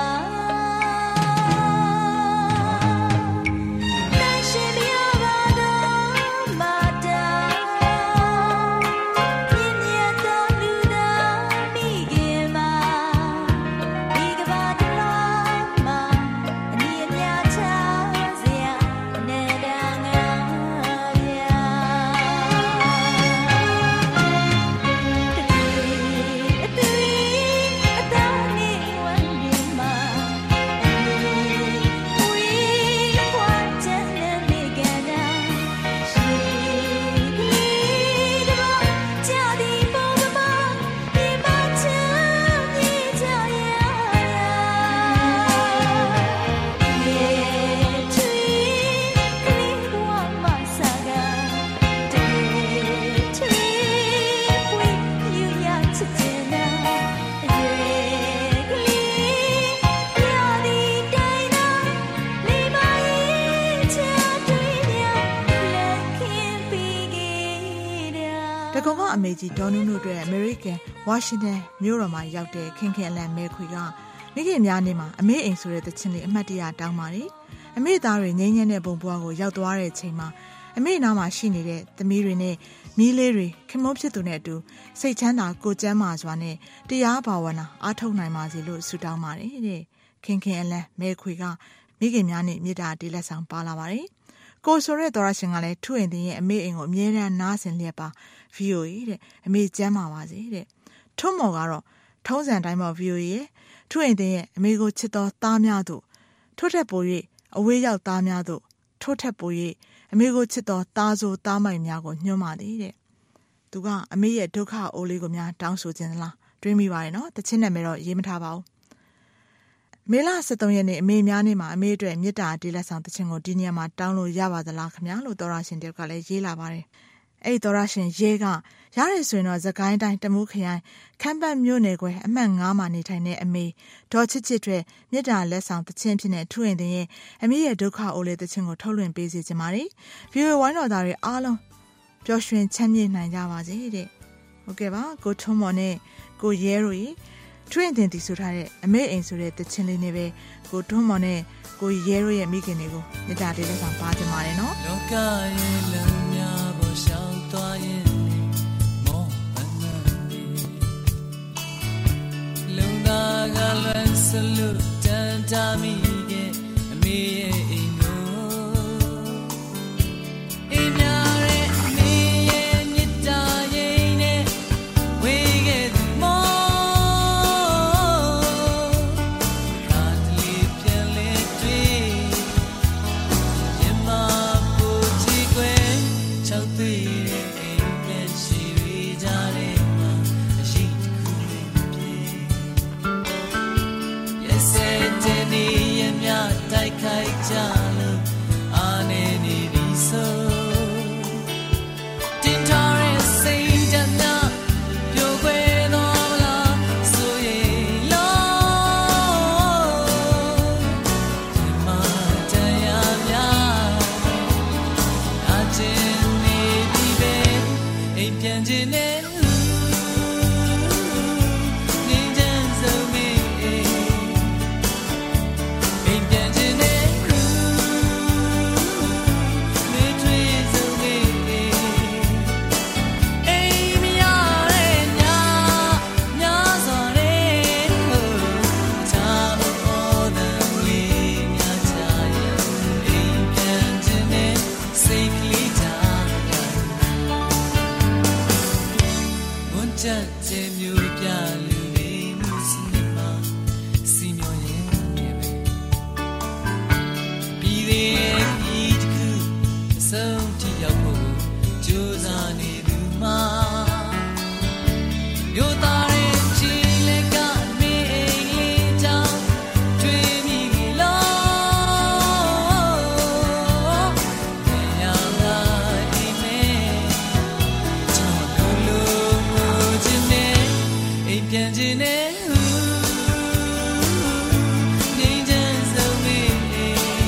အမေကြီးဒေါ်နုနုတို့အမေရိကန်ဝါရှင်တန်မြို့တော်မှာရောက်တဲ့ခင်ခင်အလန်မဲခွေကမိခင်များနေမှာအမေအိမ်ဆိုတဲ့တခြင်းလေးအမှတ်တရတောင်းပါတယ်အမေသားတွေငိမ့်ညံ့တဲ့ဘုံဘွားကိုရောက်သွားတဲ့အချိန်မှာအမေနားမှာရှိနေတဲ့သမီးတွေနဲ့မီးလေးတွေခင်မုန်းဖြစ်သူနဲ့အတူစိတ်ချမ်းသာကိုကျမ်းမာစွာနဲ့တရားဘာဝနာအားထုတ်နိုင်ပါစေလို့ဆုတောင်းပါတယ်တဲ့ခင်ခင်အလန်မဲခွေကမိခင်များနဲ့မေတ္တာတေးလက်ဆောင်ပါလာပါတယ်ကိုဆိုတဲ့သောရရှင်ကလည်းထုအိမ်တင်ရဲ့အမေအိမ်ကိုအမြဲတမ်းနားဆင်လျက်ပါ VOA တဲ့အမေကျမ်းပါပါစေတဲ့ထွန်းမော်ကတော့ထုံးစံတိုင်းမှာ VOA ရဲ့ထုအိမ်တင်ရဲ့အမေကိုချစ်တော်သားများတို့ထို့ထက်ပို၍အဝေးရောက်သားများတို့ထို့ထက်ပို၍အမေကိုချစ်တော်သားဆိုသားမိုက်များကိုညွှန်းပါသည်တဲ့သူကအမေရဲ့ဒုက္ခအိုးလေးကိုများတောင်းဆိုခြင်းလားတွေးမိပါရဲ့နော်တချင်းနဲ့မဲတော့ရေးမထားပါဘူးမေလ23ရက်နေ့အမေများနေ့မှာအမေအတွက်မေတ္တာတေးလက်ဆောင်တခြင်းကိုဒီနေရာမှာတောင်းလို့ရပါသလားခင်ဗျာလို့သောရရှင်တယောက်ကလည်းရေးလာပါတယ်အဲ့သောရရှင်ရေးကရရဆိုရင်တော့သခိုင်းတိုင်းတမူးခရိုင်ခမ်းပတ်မြို့နယ်ကွယ်အမှတ်9မှာနေထိုင်တဲ့အမေဒေါ်ချစ်ချစ်တွေမေတ္တာလက်ဆောင်တခြင်းဖြစ်တဲ့ထူရင်တင်ရဲ့အမေရဲ့ဒုက္ခအိုလေးတခြင်းကိုထုတ်လွှင့်ပေးစီခြင်းပါတယ်ဗီဒီယိုဝိုင်းတော်သားတွေအားလုံးပျော်ရွှင်ချမ်းမြေ့နိုင်ကြပါစေတဲ့ဟုတ်ကဲ့ပါကိုထုံးမော်နဲ့ကိုရဲတို့ရေထူရင်တင်တည်ဆိုထားတဲ့အမေအိမ်ဆိုတဲ့တခြင်းလေးနဲ့ပဲကိုထုံးမော်နဲ့ကိုရဲတို့ရဲ့မိခင်တွေကိုမေတ္တာတေးလက်ဆောင်ပါခြင်းပါတယ်နော်လောကရဲ့လုံးများပေါ်ရှောင်းသွားရင်မောပန်းနေလုံသားကလွန်ဆလူတန်တာမိရဲ့အမေရဲ့အိမ်ကိုအိမ်များရဲ့အမေရဲ့မြတ်တာရင်နဲ့ဝေးခဲ့သူမောကာတလီပြန်လေတွေ့ရမကိုကြည့်ခွဲချောက်သွေးရဲ့အိမ်ပြန်ရှိရကြတဲ့မှာအရှိတခုလေးပြေရဲ့စတဲ့နေရမြတိုက်ခိုက်ကြလို့အာနေနေပြီဆိုတင်ထားတဲ့စိတ်ဓာတ်များပြိုကွဲတော့လားဆိုရင်လို့ဒီမှာတရားများအချင်းနေပြီပဲအိမ်ပြန်ခြင်းနဲ့နေချမ်းဆုံးမေးအိမ်ပြန်ခြင်းနဲ့မေးတွေ့ဆုံးမေးအိမ်မရတဲ့ညများစွာတဲ့ချာအော်တဲ့လေးများချာရဲ့အိမ်ပြန်ခြင်းနဲ့စိတ်ကလေးချာဝန်ချတဲ့မျိုးပြလူလေးမှုစနေမှာစီမျောရဲ့ပြည်သေးပြည်တစ်ခုအဆုံးထိရောက်ဖို့ကြိုးစားနေသူမှာမျိုးသားရဲ့ချီလက်ကနေအိမ်လေးတောင်တွေ့မိပြီလို့တရားလာအိမ်မဲချောင်းလို့လို့ခြင်းနဲ့အိမ်ပြန်ခြင်းနဲ့နေချမ်းဆုံးမေးအိ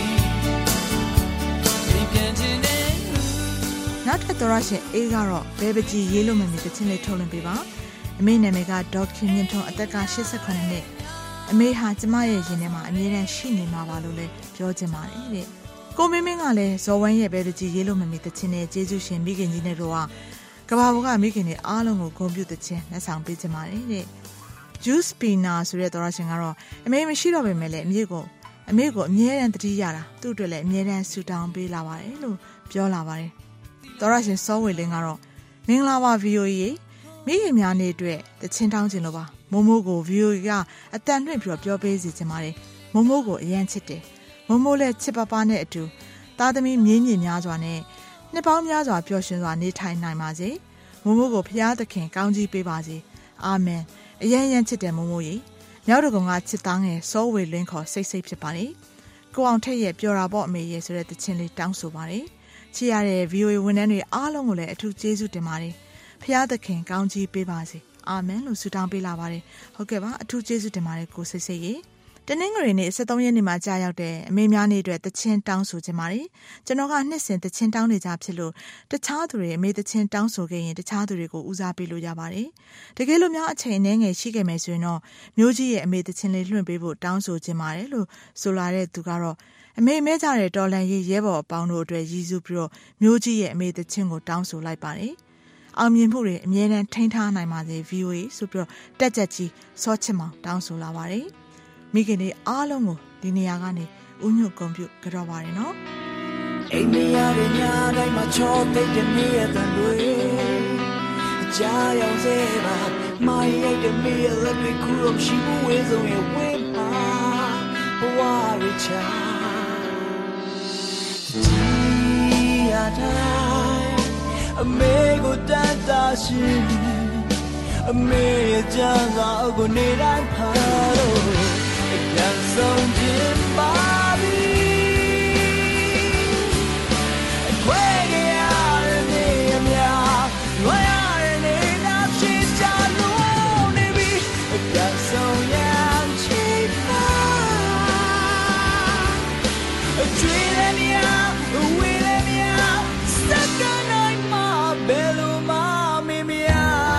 မ်ပြန်ခြင်းနဲ့နောက်ထပ်သောရရှင်အေးကတော့ဘဲပကြီးရေးလို့မမီတခြင်းလေးထုတ်လွှင့်ပေးပါအမေနာမည်ကဒေါက်ခင်မြင့်ထွန်းအသက်က89နှစ်အမေဟာကျမရဲ့ရင်ထဲမှာအမြဲတမ်းရှိနေမှာပါလို့လည်းပြောချင်ပါတယ်တဲ့ကိုမင်းမင်းကလည်းဇော်ဝမ်းရဲ့ဘဲပကြီးရေးလို့မမီတခြင်းနဲ့ကျေးဇူးရှင်မိခင်ကြီးနဲ့တို့ကကဘာဘောကမိခင်တွေအားလုံးကိုဂုဏ်ပြုတခြင်းလက်ဆောင်ပေးချင်ပါတယ်တဲ့ Juice Pina ဆိုတဲ့သောရရှင်ကတော့အမေမရှိတော့ပေမဲ့လည်းအမေကိုအမြဲတမ်းတတိရတာသူ့အတွက်လည်းအမြဲတမ်းဆူတောင်းပေးလာပါတယ်လို့ပြောလာပါတယ်သောရရှင်စောဝေလင်းကတော့မင်္ဂလာပါ VOA မိခင်များနေ့အတွက်တခြင်းတောင်းခြင်းလို့ပါမိုးမိုးကို VOA ကအတန်လွှင့်ပြီးတော့ပြောပေးစီခြင်းပါတယ်မိုးမိုးကိုအရန်ချစ်တယ်မိုးမိုးလည်းချစ်ပပနဲ့အတူသားသမီးမြင်းမြင့်များစွာနဲ့နှစ်ပေါင်းများစွာပျော်ရွှင်စွာနေထိုင်နိုင်ပါစေမိုးမိုးကိုဖျားသခင်ကောင်းကြီးပေးပါစေအာမင်အရန်ချစ်တယ်မိုးမိုးရေမြောက်တကုံကချစ်သားငယ်စောဝေလင်းခေါ်စိတ်ဖြစ်ပါတယ်ကိုအောင်ထက်ရဲ့ပျော်တာပေါ့အမေရဲ့ဆိုတဲ့တခြင်းလေးတောင်းဆိုပါတယ်ချစ်ရတဲ့ VOA ဝန်ထမ်းတွေအားလုံးကိုလည်းအထူးကျေးဇူးတင်ပါတယ်ဖျားသခင်ကောင်းကြီးပေးပါစေအာမင်လို့ဆုတောင်းပေးလာပါတယ်ဟုတ်ကဲ့ပါအထူးကျေးဇူးတင်ပါတယ်ကိုစိတ်စိတ်ရေတနင်္ဂနွေနေ့23ရက်နေ့မှာကြာရောက်တဲ့အမေများနေ့အတွက်တခြင်းတောင်းဆိုခြင်းပါတယ်ကျွန်တော်ကနှစ်စဉ်တခြင်းတောင်းနေကြဖြစ်လို့တခြားသူတွေအမေတခြင်းတောင်းဆိုခဲ့ရင်တခြားသူတွေကိုဦးစားပေးလို့ရပါတယ်တကယ်လို့များအချိန်အနည်းငယ်ရှိခဲ့မယ်ဆိုရင်တော့မျိုးကြီးရဲ့အမေတခြင်းလေးလွှင့်ပေးဖို့တောင်းဆိုခြင်းပါတယ်လို့ဆိုလာတဲ့သူကတော့အမေမဲကြတဲ့တော်လန်ရေးရဲဘော်အပေါင်းတို့အတွက်ရည်စူးပြီးတော့မျိုးကြီးရဲ့အမေတခြင်းကိုတောင်းဆိုလိုက်ပါတယ်အောင်မြင်မှုတွေအမြဲတမ်းထိန်းထားနိုင်ပါစေ VOA ဆိုပြီးတော့တက်ကြက်ကြီးစောချစ်မောင်တောင်းဆိုလာပါတယ်မိခင်တွေအားလုံးကိုဒီနေရာကနေဥညွတ်ဂုဏ်ပြုကြတော့ပါတယ်နော်အိမ်မရတဲ့ညတိုင်းမှာချောသိတဲ့မြေတန်တွေအကြရောက်စေပါမိုင်းရိုက်တဲ့မြေလက်တွေခုတော့ရှိဘူးဝေးဆုံးရဲ့ဝေးပါဘဝရချာ呀台每个单大心每家老个你来爬路感受进巴比快给呀人你呀我呀人你那去家路你比感受呀气怕追了你呀为了你呀三个奶妈别路妈咪咪呀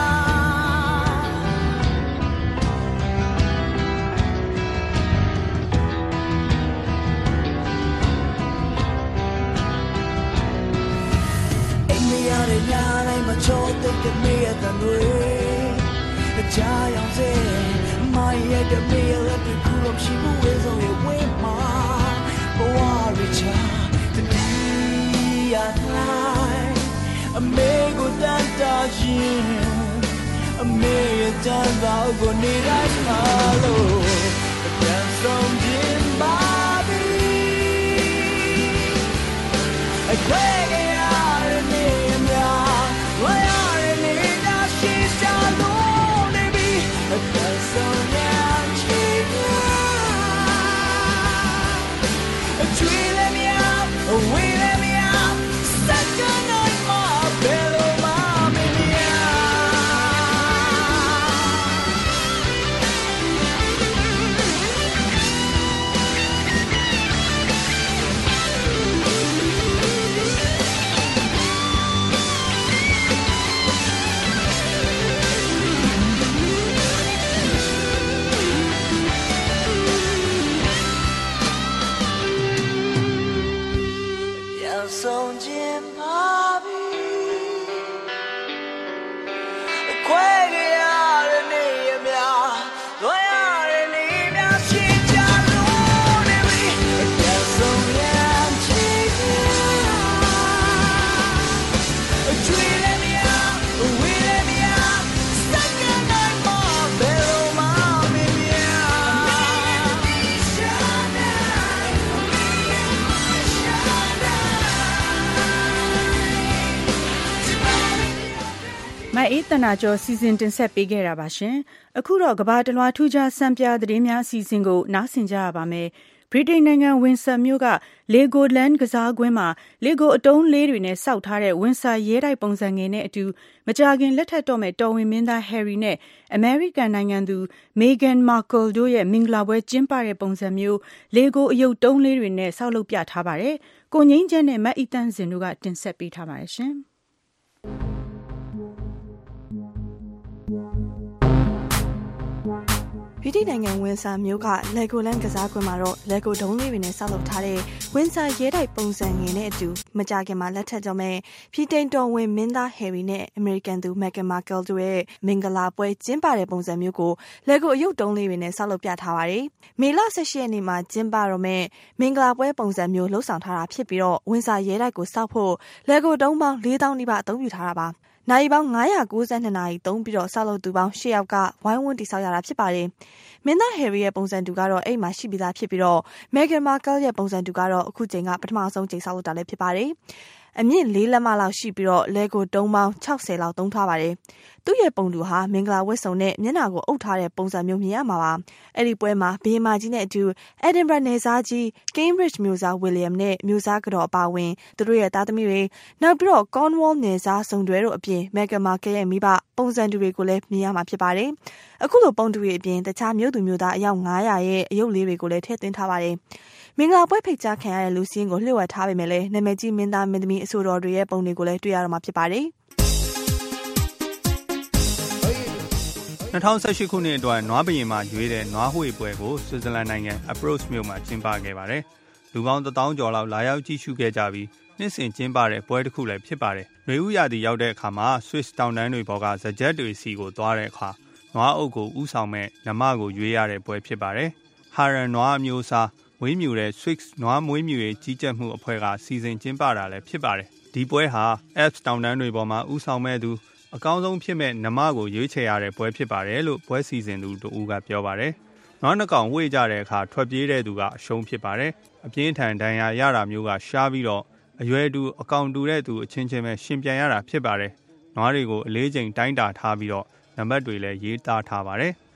nhà này mà cho tôi cái mía tận đuôi cha yang dễ mai ai cái mía là tôi cứ làm chi bu về rồi quê mà qua rồi cha từ đi à thay mẹ cô tan ta gì mẹ tan vào cô đi ra malo đang sống trên ba bi quê cái အေးတနာကျော်စီစဉ်တင်ဆက်ပေးခဲ့တာပါရှင်အခုတော့ကဘာတလွာထူးခြားစံပြသတင်းများအစီအစဉ်ကိုနားဆင်ကြရပါမယ်ဗြိတိန်နိုင်ငံဝင်ဆာမြို့ကလေဂိုလန်ကစားကွင်းမှာလေဂိုအတုံးလေးတွေနဲ့စောက်ထားတဲ့ဝင်ဆာရဲတိုက်ပုံစံငယ်နဲ့အတူမကြာခင်လက်ထပ်တော့မဲ့တော်ဝင်မင်းသားဟယ်ရီနဲ့အမေရိကန်နိုင်ငံသူမေဂန်မာကယ်တို့ရဲ့မင်္ဂလာပွဲကျင်းပတဲ့ပုံစံမျိုးလေဂိုအယုတ်တုံးလေးတွေနဲ့ဆောက်လုပ်ပြထားပါတယ်ကိုငိမ့်ချမ်းနဲ့မတ်အီတန်းစင်တို့ကတင်ဆက်ပေးထားပါတယ်ရှင်ဗြိတိန်နိုင်ငံဝင်ဆာမြို့ကလေဂိုလန်ကစားကွင်းမှာတော့လေဂိုဒုံးလေးတွေနဲ့ဆောက်လုပ်ထားတဲ့ဝင်ဆာရဲတိုက်ပုံစံငယ်နဲ့အတူမကြာခင်မှာလက်ထပ်ကြမဲ့ဗြိတိန်တော်ဝင်မင်းသားဟယ်ရီနဲ့အမေရိကန်သူမက်ဂန်မာကယ်တို့ရဲ့မင်္ဂလာပွဲကျင်းပတဲ့ပုံစံမျိုးကိုလေဂိုအယုတ်တုံးလေးတွေနဲ့ဆောက်လုပ်ပြထားပါတယ်။မေလ18ရက်နေ့မှာကျင်းပတော့မဲ့မင်္ဂလာပွဲပုံစံမျိုးလှုပ်ဆောင်ထားတာဖြစ်ပြီးတော့ဝင်ဆာရဲတိုက်ကိုဆောက်ဖို့လေဂိုတုံးပေါင်း4000နီးပါးအသုံးပြုထားတာပါ။နိုင်ပေါင်း992နာရီသုံးပြီးတော့ဆောက်လုပ်သူပေါင်း10ယောက်ကဝိုင်းဝန်းတည်ဆောက်ရတာဖြစ်ပါတယ်။မင်းသားဟယ်ရီရဲ့ပုံစံတူကတော့အိမ်မှာရှိပြီးသားဖြစ်ပြီးတော့မက်ဂန်မာကယ်ရဲ့ပုံစံတူကတော့အခုချိန်ကပထမဆုံးချိန်ဆောက်လုပ်တာလည်းဖြစ်ပါတယ်။အမြင့်4လက်မလောက်ရှိပြီးတော့လေဂိုတုံးပေါင်း60လောက်သုံးထားပါတယ်။သူ့ရဲ့ပုံတူဟာမင်္ဂလာဝတ်စုံနဲ့မျက်နှာကိုအုပ်ထားတဲ့ပုံစံမျိုးမြင်ရမှာပါ။အဲ့ဒီပွဲမှာဘေးမာကြီးနဲ့အတူ Edinburgh နယ်စားကြီး Cambridge မြို့စား William နဲ့မြို့စားကတော်အပါဝင်သူတို့ရဲ့သားသမီးတွေနောက်ပြီးတော့ Cornwall နယ်စားစုံတွဲတို့အပြင် Meghan Markle ရဲ့မိဘပုံစံတူတွေကိုလည်းမြင်ရမှာဖြစ်ပါတယ်။အခုလိုပုံတူတွေအပြင်တခြားမြို့သူမြို့သားအယောက်900ရဲ့အယုတ်လေးတွေကိုလည်းထည့်သွင်းထားပါတယ်။မင်္ဂလာပွဲဖိတ်ကြားခံရတဲ့လူစင်းကိုလျှို့ဝှက်ထားပေမဲ့လည်းနာမည်ကြီးမင်းသားမင်းသမီးအဆိုတော်တွေရဲ့ပုံတွေကိုလည်းတွေ့ရတော့မှာဖြစ်ပါတယ်။ 2018ခုနှစ်အတွက်နွားဘရင်မှာရွေးတဲ့နွားဟွေပွဲကိုဆွစ်ဇာလန်နိုင်ငံ Approach မြို့မှာကျင်းပခဲ့ပါတယ်။လူပေါင်း1000ကျော်လောက်လာရောက်ကြည့်ရှုခဲ့ကြပြီးနှစ်စဉ်ကျင်းပတဲ့ပွဲတစ်ခုလည်းဖြစ်ပါတယ်။ရေဦးရာသီရောက်တဲ့အခါမှာ Swiss တောင်တန်းတွေပေါ်ကဇကြက်တွေစီကိုသွားတဲ့အခါနွားအုပ်ကိုဥဆောင်မဲ့နမကိုရွေးရတဲ့ပွဲဖြစ်ပါတယ်။ Haran နွားအမျိုးအစားမွေးမြူတဲ့ Swiss နွားမွေးမြူရေးကြီးကြပ်မှုအဖွဲ့ကစီစဉ်ကျင်းပတာလည်းဖြစ်ပါတယ်။ဒီပွဲဟာ Alps တောင်တန်းတွေပေါ်မှာဥဆောင်မဲ့သူအကောင်းဆုံးဖြစ်မဲ့နမကိုရွေးချယ်ရတဲ့ပွဲဖြစ်ပါတယ်လို့ပွဲစီစဉ်သူတို့ကပြောပါတယ်။နွားနှကောင်ဝှေ့ကြတဲ့အခါထွက်ပြေးတဲ့သူကအရှုံးဖြစ်ပါတယ်။အပြင်းထန်ဒဏ်ရာရတာမျိုးကရှားပြီးတော့အရွယ်တူအကောင်တူတဲ့သူအချင်းချင်းပဲရှင်ပြန်ရတာဖြစ်ပါတယ်။နွားတွေကိုအလေးချိန်တိုင်းတာထားပြီးတော့နံပါတ်တွေလည်းရေးသားထားပါတယ်။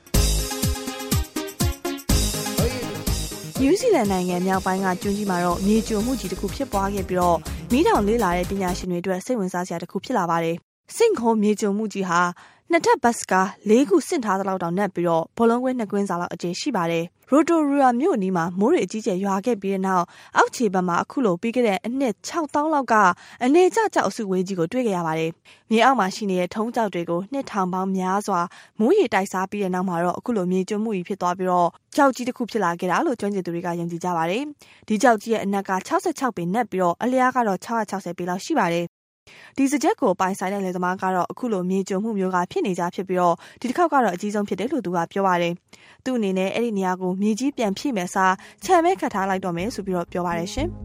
နယူးဇီလန်နိုင်ငံမြောက်ပိုင်းကကျွန်းကြီးမှာတော့မြေကျွံမှုကြီးတစ်ခုဖြစ်ပွားခဲ့ပြီးတော့မီးတောင်လေးလာတဲ့ပညာရှင်တွေအတွက်စိတ်ဝင်စားစရာတစ်ခုဖြစ်လာပါတယ်။စင့်ခုံမြေကျွံမှုကြီးဟာနှစ်ထပ်ဘတ်စကား၄ခုဆင့်ထားသလောက်တောင်နက်ပြီးတော့ဘောလုံးကွင်း2ကွင်းစာလောက်အကျယ်ရှိပါတယ်။ရိုတိုရူရာမြို့အနီးမှာမိုးတွေအကြီးကျယ်ရွာခဲ့ပြီးတဲ့နောက်အောက်ခြေဘက်မှာအခုလိုပြီးခဲ့တဲ့အနှစ်6000လောက်ကအနေကျကြောက်အစုဝေးကြီးကိုတွေ့ခဲ့ရပါတယ်။မြေအောက်မှာရှိနေတဲ့ထုံးကြောက်တွေကိုနှစ်ထောင်ပေါင်းများစွာမိုးရေတိုက်စားပြီးတဲ့နောက်မှာတော့အခုလိုမြေကျွံမှုကြီးဖြစ်သွားပြီးတော့ကြောက်ကြီးတစ်ခုဖြစ်လာခဲ့တာလို့ကျွမ်းကျင်သူတွေကယုံကြည်ကြပါတယ်။ဒီကြောက်ကြီးရဲ့အနက်က66ပေနက်ပြီးတော့အလျားကတော့660ပေလောက်ရှိပါတယ်။ဒီစကြက်ကိုပိုင်ဆိုင်တဲ့လယ်သမားကတော့အခုလိုမြေကျွံမှုမျိုးကဖြစ်နေကြဖြစ်ပြီးတော့ဒီတစ်ခေါက်ကတော့အကြီးဆုံးဖြစ်တယ်လို့သူကပြောပါတယ်။သူ့အနေနဲ့အဲ့ဒီနေရာကိုမြေကြီးပြန်ဖြည့်မယ်စားခြံမဲခတ်ထားလိုက်တော့မယ်ဆိုပြီးတော့ပြောပါတယ်ရှင်။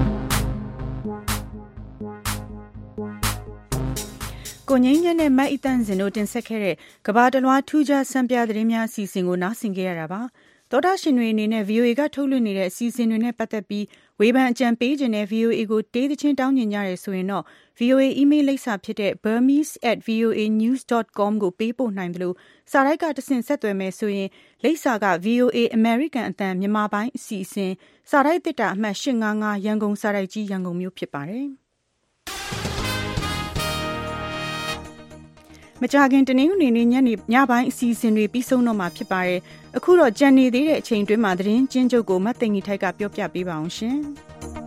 ကိုငိမ့်ညနဲ့မတ်အီတန်စင်တို့တင်ဆက်ခဲ့တဲ့ကဘာတလွားထူးခြားစံပြသတင်းများအစီအစဉ်ကိုနားဆင်ကြရတာပါ။သောတာရှင်တွေအနေနဲ့ VOA ကထုတ်လွှင့်နေတဲ့အစီအစဉ်တွေနဲ့ပတ်သက်ပြီးဝေဖန်အကြံပေးခြင်းနဲ့ VOA ကိုတေးသချင်းတောင်းညင်ကြရဲဆိုရင်တော့ VOA email လိပ်စာဖြစ်တဲ့ burmese@voanews.com ကိုပေးပို့နိုင်တယ်လို့စာရိုက်ကတဆင့်ဆက်သွယ်မယ်ဆိုရင်လိပ်စာက VOA American အသံမြန်မာပိုင်းအစီအစဉ်စာရိုက်တစ်တာအမှတ်855ရန်ကုန်စာရိုက်ကြီးရန်ကုန်မြို့ဖြစ်ပါတယ်။မကြခင်တနင်္ဂနွေနေ့ညပိုင်းအစီအစဉ်တွေပြီးဆုံးတော့မှာဖြစ်ပါတယ်။အခုတော့ကြံနေသေးတဲ့အချိန်တွင်းမှာသတင်းကျဉ်းချုပ်ကိုမတ်သိင်္ဂီထိုက်ကပြောပြပေးပါအောင်ရှင်။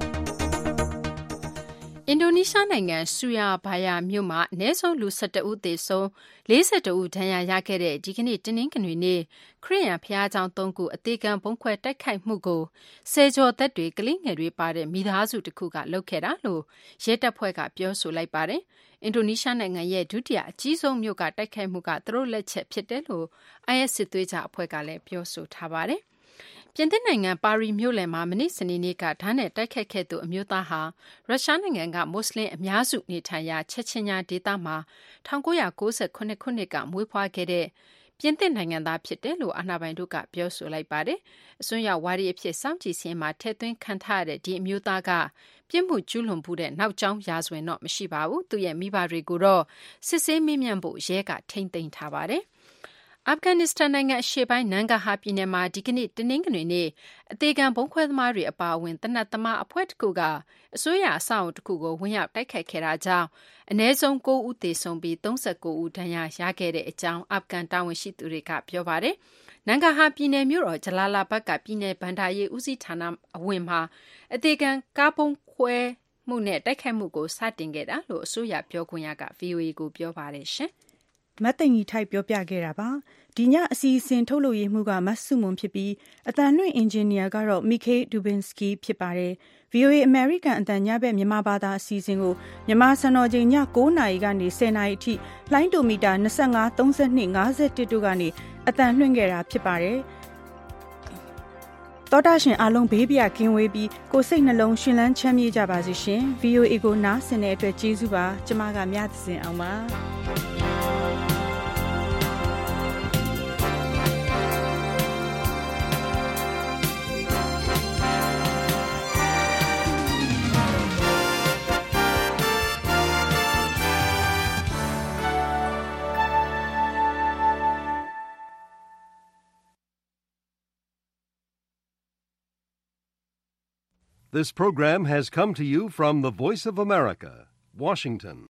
အင်ဒိုနီးရှားနိုင်ငံဆူရာဘာယာမြို့မှာအနည်းဆုံးလူ12ဦးသေဆုံး42ဦးဒဏ်ရာရခဲ့တဲ့ဒီကနေ့တနင်္ဂနွေနေ့ခရစ်ယာန်ဘုရားကျောင်း3ခုအသေးခံဘုံခွဲတိုက်ခိုက်မှုကိုဆယ်ကျော်သက်တွေကလေးငယ်တွေပါတဲ့မိသားစုတစ်ခုကလုပ်ခဲ့တာလို့ရဲတပ်ဖွဲ့ကပြောဆိုလိုက်ပါတယ်။အင်ဒိုနီးရှားနိုင်ငံရဲ့ဒုတိယအကြီးဆုံးမြို့ကတိုက်ခိုက်မှုကသူတို့လက်ချက်ဖြစ်တယ်လို့ IS စစ်သွေးကြအဖွဲ့ကလည်းပြောဆိုထားပါတယ်။ပြင်သစ်နိုင်ငံပါရီမြို့လယ်မှာမနေ့စနေနေ့ကဓာတ်နဲ့တိုက်ခိုက်ခဲ့သူအမျိုးသားဟာရုရှားနိုင်ငံကမွတ်စလင်အများစုနေထိုင်ရာချက်ချင်းညာဒေသမှာ1998ခုနှစ်ကမွေးဖွားခဲ့တဲ့ပြင်သစ်နိုင်ငံသားဖြစ်တယ်လို့အာဏာပိုင်တို့ကပြောဆိုလိုက်ပါတယ်။အစွန်းရောက်ဝါဒီအဖြစ်စောင့်ကြည့်စင်းမှာထည့်သွင်းခံထားရတဲ့ဒီအမျိုးသားကပြစ်မှုကျူးလွန်မှုတဲ့နောက်ကျောင်းရာဇဝင်တော့မရှိပါဘူး။သူ့ရဲ့မိဘတွေကိုတော့စစ်ဆေးမေးမြန်းဖို့ရဲကထိန်းသိမ်းထားပါတယ်။အာဖဂန်နစ္စတန်နိုင်ငံအရှေ့ပိုင်းနန်ဂဟာပြည်နယ်မှာဒီကနေ့တနင်္ဂနွေနေ့အသေးခံဘုံခွဲသမားတွေအပါအဝင်တနတ်သမားအဖွဲ့တစ်ခုကအစိုးရအဆောက်အုံတစ်ခုကိုဝင်ရောက်တိုက်ခိုက်ခဲ့တာကြောင့်အနည်းဆုံး9ဦးသေဆုံးပြီး39ဦးဒဏ်ရာရခဲ့တဲ့အကြောင်းအာဖဂန်တာဝန်ရှိသူတွေကပြောပါတယ်။နန်ဂဟာပြည်နယ်မြို့တော်ဂျလာလာဘတ်ကပြည်နယ်ဗန္ဒာရေးဦးစီးဌာနအဝင်မှာအသေးခံကားဘုံခွဲမှုနဲ့တိုက်ခိုက်မှုကိုစတင်ခဲ့တာလို့အစိုးရပြောခွင့်ရက VOA ကိုပြောပါတယ်ရှင်။မတ်သိင်္ဂီထိုက်ပြောပြခဲ့တာပါဒီညအစီအစဉ်ထုတ်လုပ်ရေးမှုကမတ်စုမွန်ဖြစ်ပြီးအတန်လွှင့်အင်ဂျင်နီယာကတော့မီခေဒူဘင်စကီဖြစ်ပါတယ် VOA American အတန်ညဘက်မြန်မာဘာသာအစီအစဉ်ကိုမြန်မာစံတော်ချိန်ည9:00နာရီကနေ10:00နာရီအထိလှိုင်းတိုမီတာ25 32 51တို့ကနေအတန်လွှင့်ခဲ့တာဖြစ်ပါတယ်တော်တာရှင်အားလုံးဘေးပြကင်းဝေးပြီးကိုစိတ်နှလုံးရှင်လန်းချမ်းမြေ့ကြပါစေရှင် VOA ကိုနားဆင်တဲ့အတွက်ကျေးဇူးပါကျမကမြတ်စင်အောင်ပါ This program has come to you from the Voice of America, Washington.